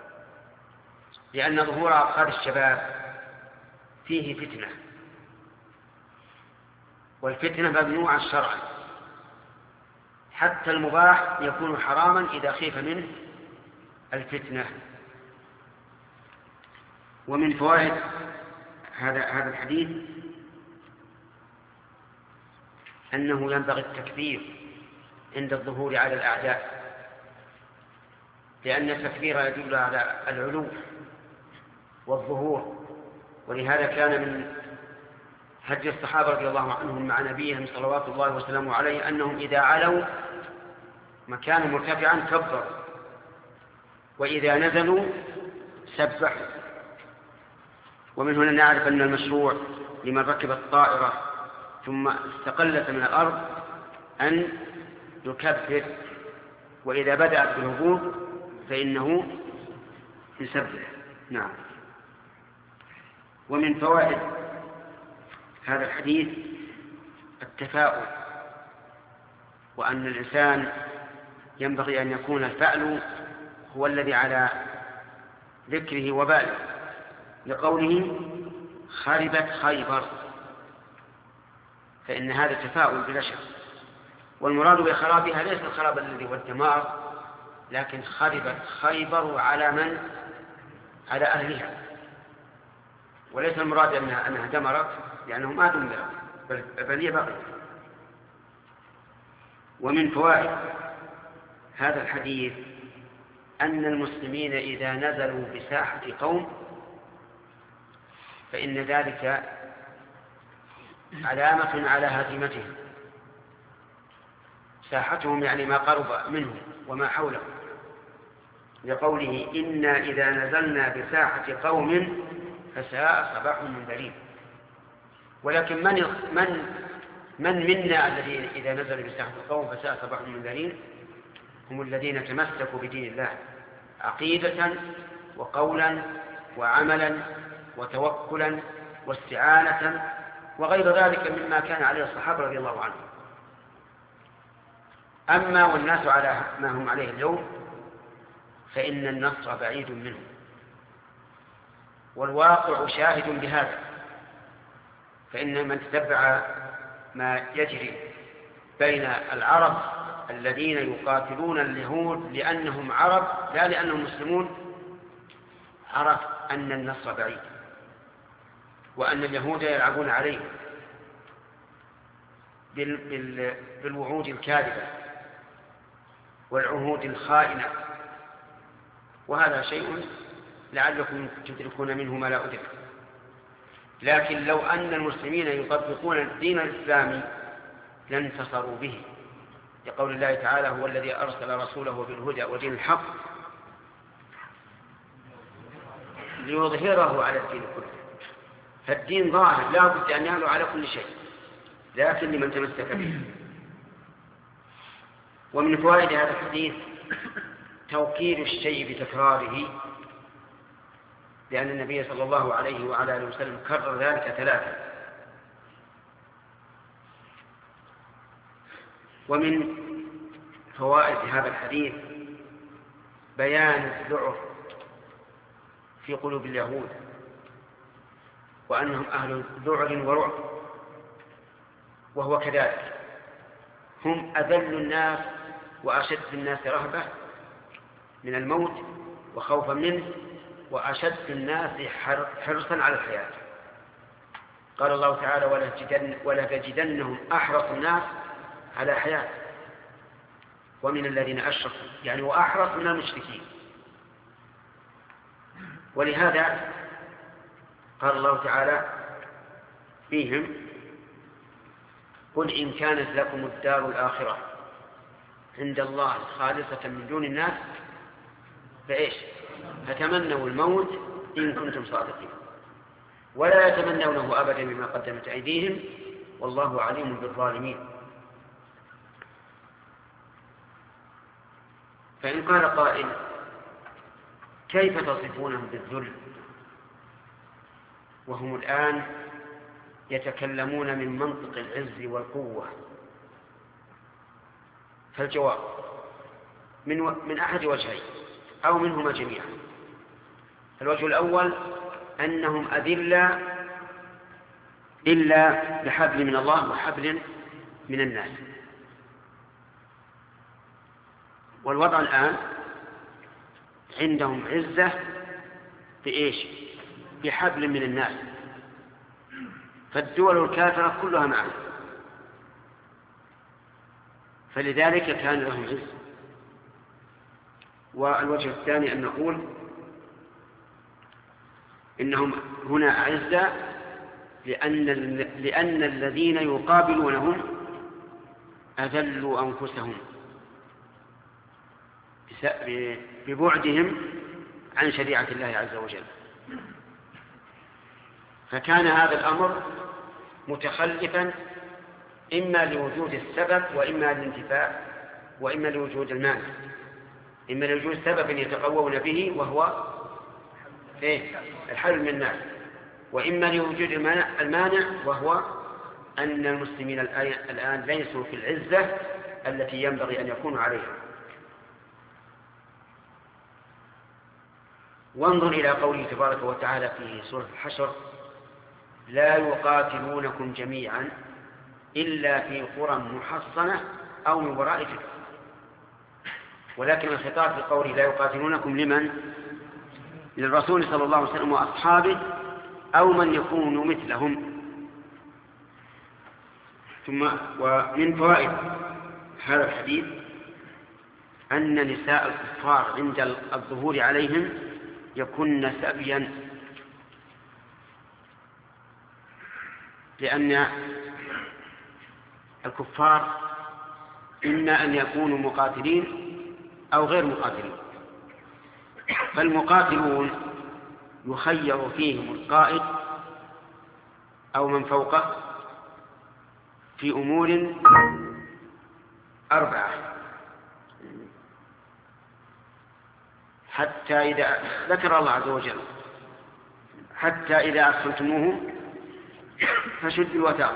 لأن ظهور أبخار الشباب فيه فتنة، والفتنة ممنوعة شرعا، حتى المباح يكون حراما إذا خيف منه الفتنة. ومن فوائد هذا هذا الحديث أنه ينبغي التكبير عند الظهور على الأعداء، لأن التكبير يدل على العلو والظهور، ولهذا كان من هدي الصحابة رضي الله عنهم مع نبيهم صلوات الله وسلامه عليه أنهم إذا علوا مكانا مرتفعا كبروا، وإذا نزلوا سبحوا. ومن هنا نعرف أن المشروع لمن ركب الطائرة ثم استقلت من الأرض أن يكبر وإذا بدأت بالهبوط فإنه يسبح. نعم. ومن فوائد هذا الحديث التفاؤل، وأن الإنسان ينبغي أن يكون الفأل هو الذي على ذكره وباله، لقوله خربت خيبر، فإن هذا تفاؤل بلا شك. والمراد بخرابها ليس الخراب الذي هو الدمار، لكن خربت خيبر على من؟ على أهلها، وليس المراد أنها, أنها دمرت لأنهم ما دمرت بل هي بقيت. ومن فوائد هذا الحديث أن المسلمين إذا نزلوا بساحة قوم فإن ذلك علامة على هزيمتهم. ساحتهم يعني ما قرب منهم وما حولهم، لقوله إنا إذا نزلنا بساحة قوم فساء صباح المنذرين. ولكن من من من منا الذين إذا نزل بساحة قوم فساء صباح المنذرين؟ هم الذين تمسكوا بدين الله عقيدة وقولا وعملا وتوكلا واستعانة وغير ذلك مما كان عليه الصحابة رضي الله عنهم. أما والناس على ما هم عليه اليوم فإن النصر بعيد منهم، والواقع شاهد بهذا. فإن من تتبع ما يجري بين العرب الذين يقاتلون اليهود لأنهم عرب لا لأنهم مسلمون عرف أن النصر بعيد، وأن اليهود يلعبون عليه بالوعود الكاذبة والعهود الخائنة، وهذا شيء لعلكم تدركون منه ما لا أدرك. لكن لو أن المسلمين يطبقون الدين الإسلامي لانتصروا به، لقول الله تعالى هو الذي أرسل رسوله بالهدى ودين الحق ليظهره على الدين كله. فالدين ظاهر لا بد أن يعلو على كل شيء، لكن لمن تمسك به. ومن فوائد هذا الحديث توكيد الشيء بتكراره، لأن النبي صلى الله عليه وعلى آله وسلم كرر ذلك ثلاثة. ومن فوائد هذا الحديث بيان الذعر في قلوب اليهود، وأنهم أهل ذعر ورعب، وهو كذلك، هم أذل الناس وأشد الناس رهبة من الموت وخوفا منه، وأشد الناس حرصا على الحياة. قال الله تعالى ولتجدن ولتجدنهم أحرص الناس على حياة ومن الذين أشركوا، يعني وأحرص من المشركين. ولهذا قال الله تعالى فيهم قل إن كانت لكم الدار الآخرة عند الله خالصة من دون الناس فإيش فتمنوا الموت إن كنتم صادقين ولا يتمنونه أبدا بما قدمت أيديهم والله عليم بالظالمين. فإن قال قائل كيف تصفونهم بالذل وهم الآن يتكلمون من منطق العز والقوة؟ فالجواب من, و... من أحد وجهين أو منهما جميعا. الوجه الأول أنهم أذلة إلا بحبل من الله وحبل من الناس، والوضع الآن عندهم عزة بإيش؟ بحبل من الناس، فالدول الكافرة كلها معه، فلذلك كان لهم عز. والوجه الثاني أن نقول إنهم هنا أعزة لأن, لأن الذين يقابلونهم أذلوا أنفسهم ببعدهم عن شريعة الله عز وجل، فكان هذا الأمر متخلفا إما لوجود السبب وإما للانتفاع وإما لوجود المانع. إما لوجود سبب يتقوون به وهو إيه؟ الحل من الناس، وإما لوجود المانع وهو أن المسلمين الآن ليسوا في العزة التي ينبغي أن يكونوا عليها. وانظر إلى قوله تبارك وتعالى في سورة الحشر: لا يقاتلونكم جميعا إلا في قرى محصنة أو من وراء جدر. ولكن الخطاب في قوله لا يقاتلونكم لمن؟ للرسول صلى الله عليه وسلم وأصحابه أو من يكون مثلهم. ثم ومن فوائد هذا الحديث أن نساء الكفار عند الظهور عليهم يكن سبيا، لأن الكفار إما أن يكونوا مقاتلين أو غير مقاتلين، فالمقاتلون يخير فيهم القائد أو من فوقه في أمور أربعة، حتى إذا ذكر الله عز وجل: حتى إذا أدخلتموه فشدوا الوثاق،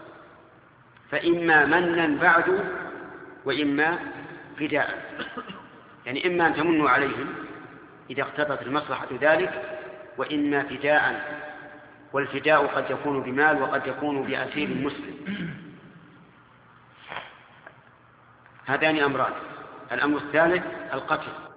فإما منا بعد وإما فداء. يعني إما أن تمنوا عليهم إذا اقتضت المصلحة ذلك، وإما فداء، والفداء قد يكون بمال وقد يكون بأسير مسلم. هذان أمران. الأمر الثالث القتل،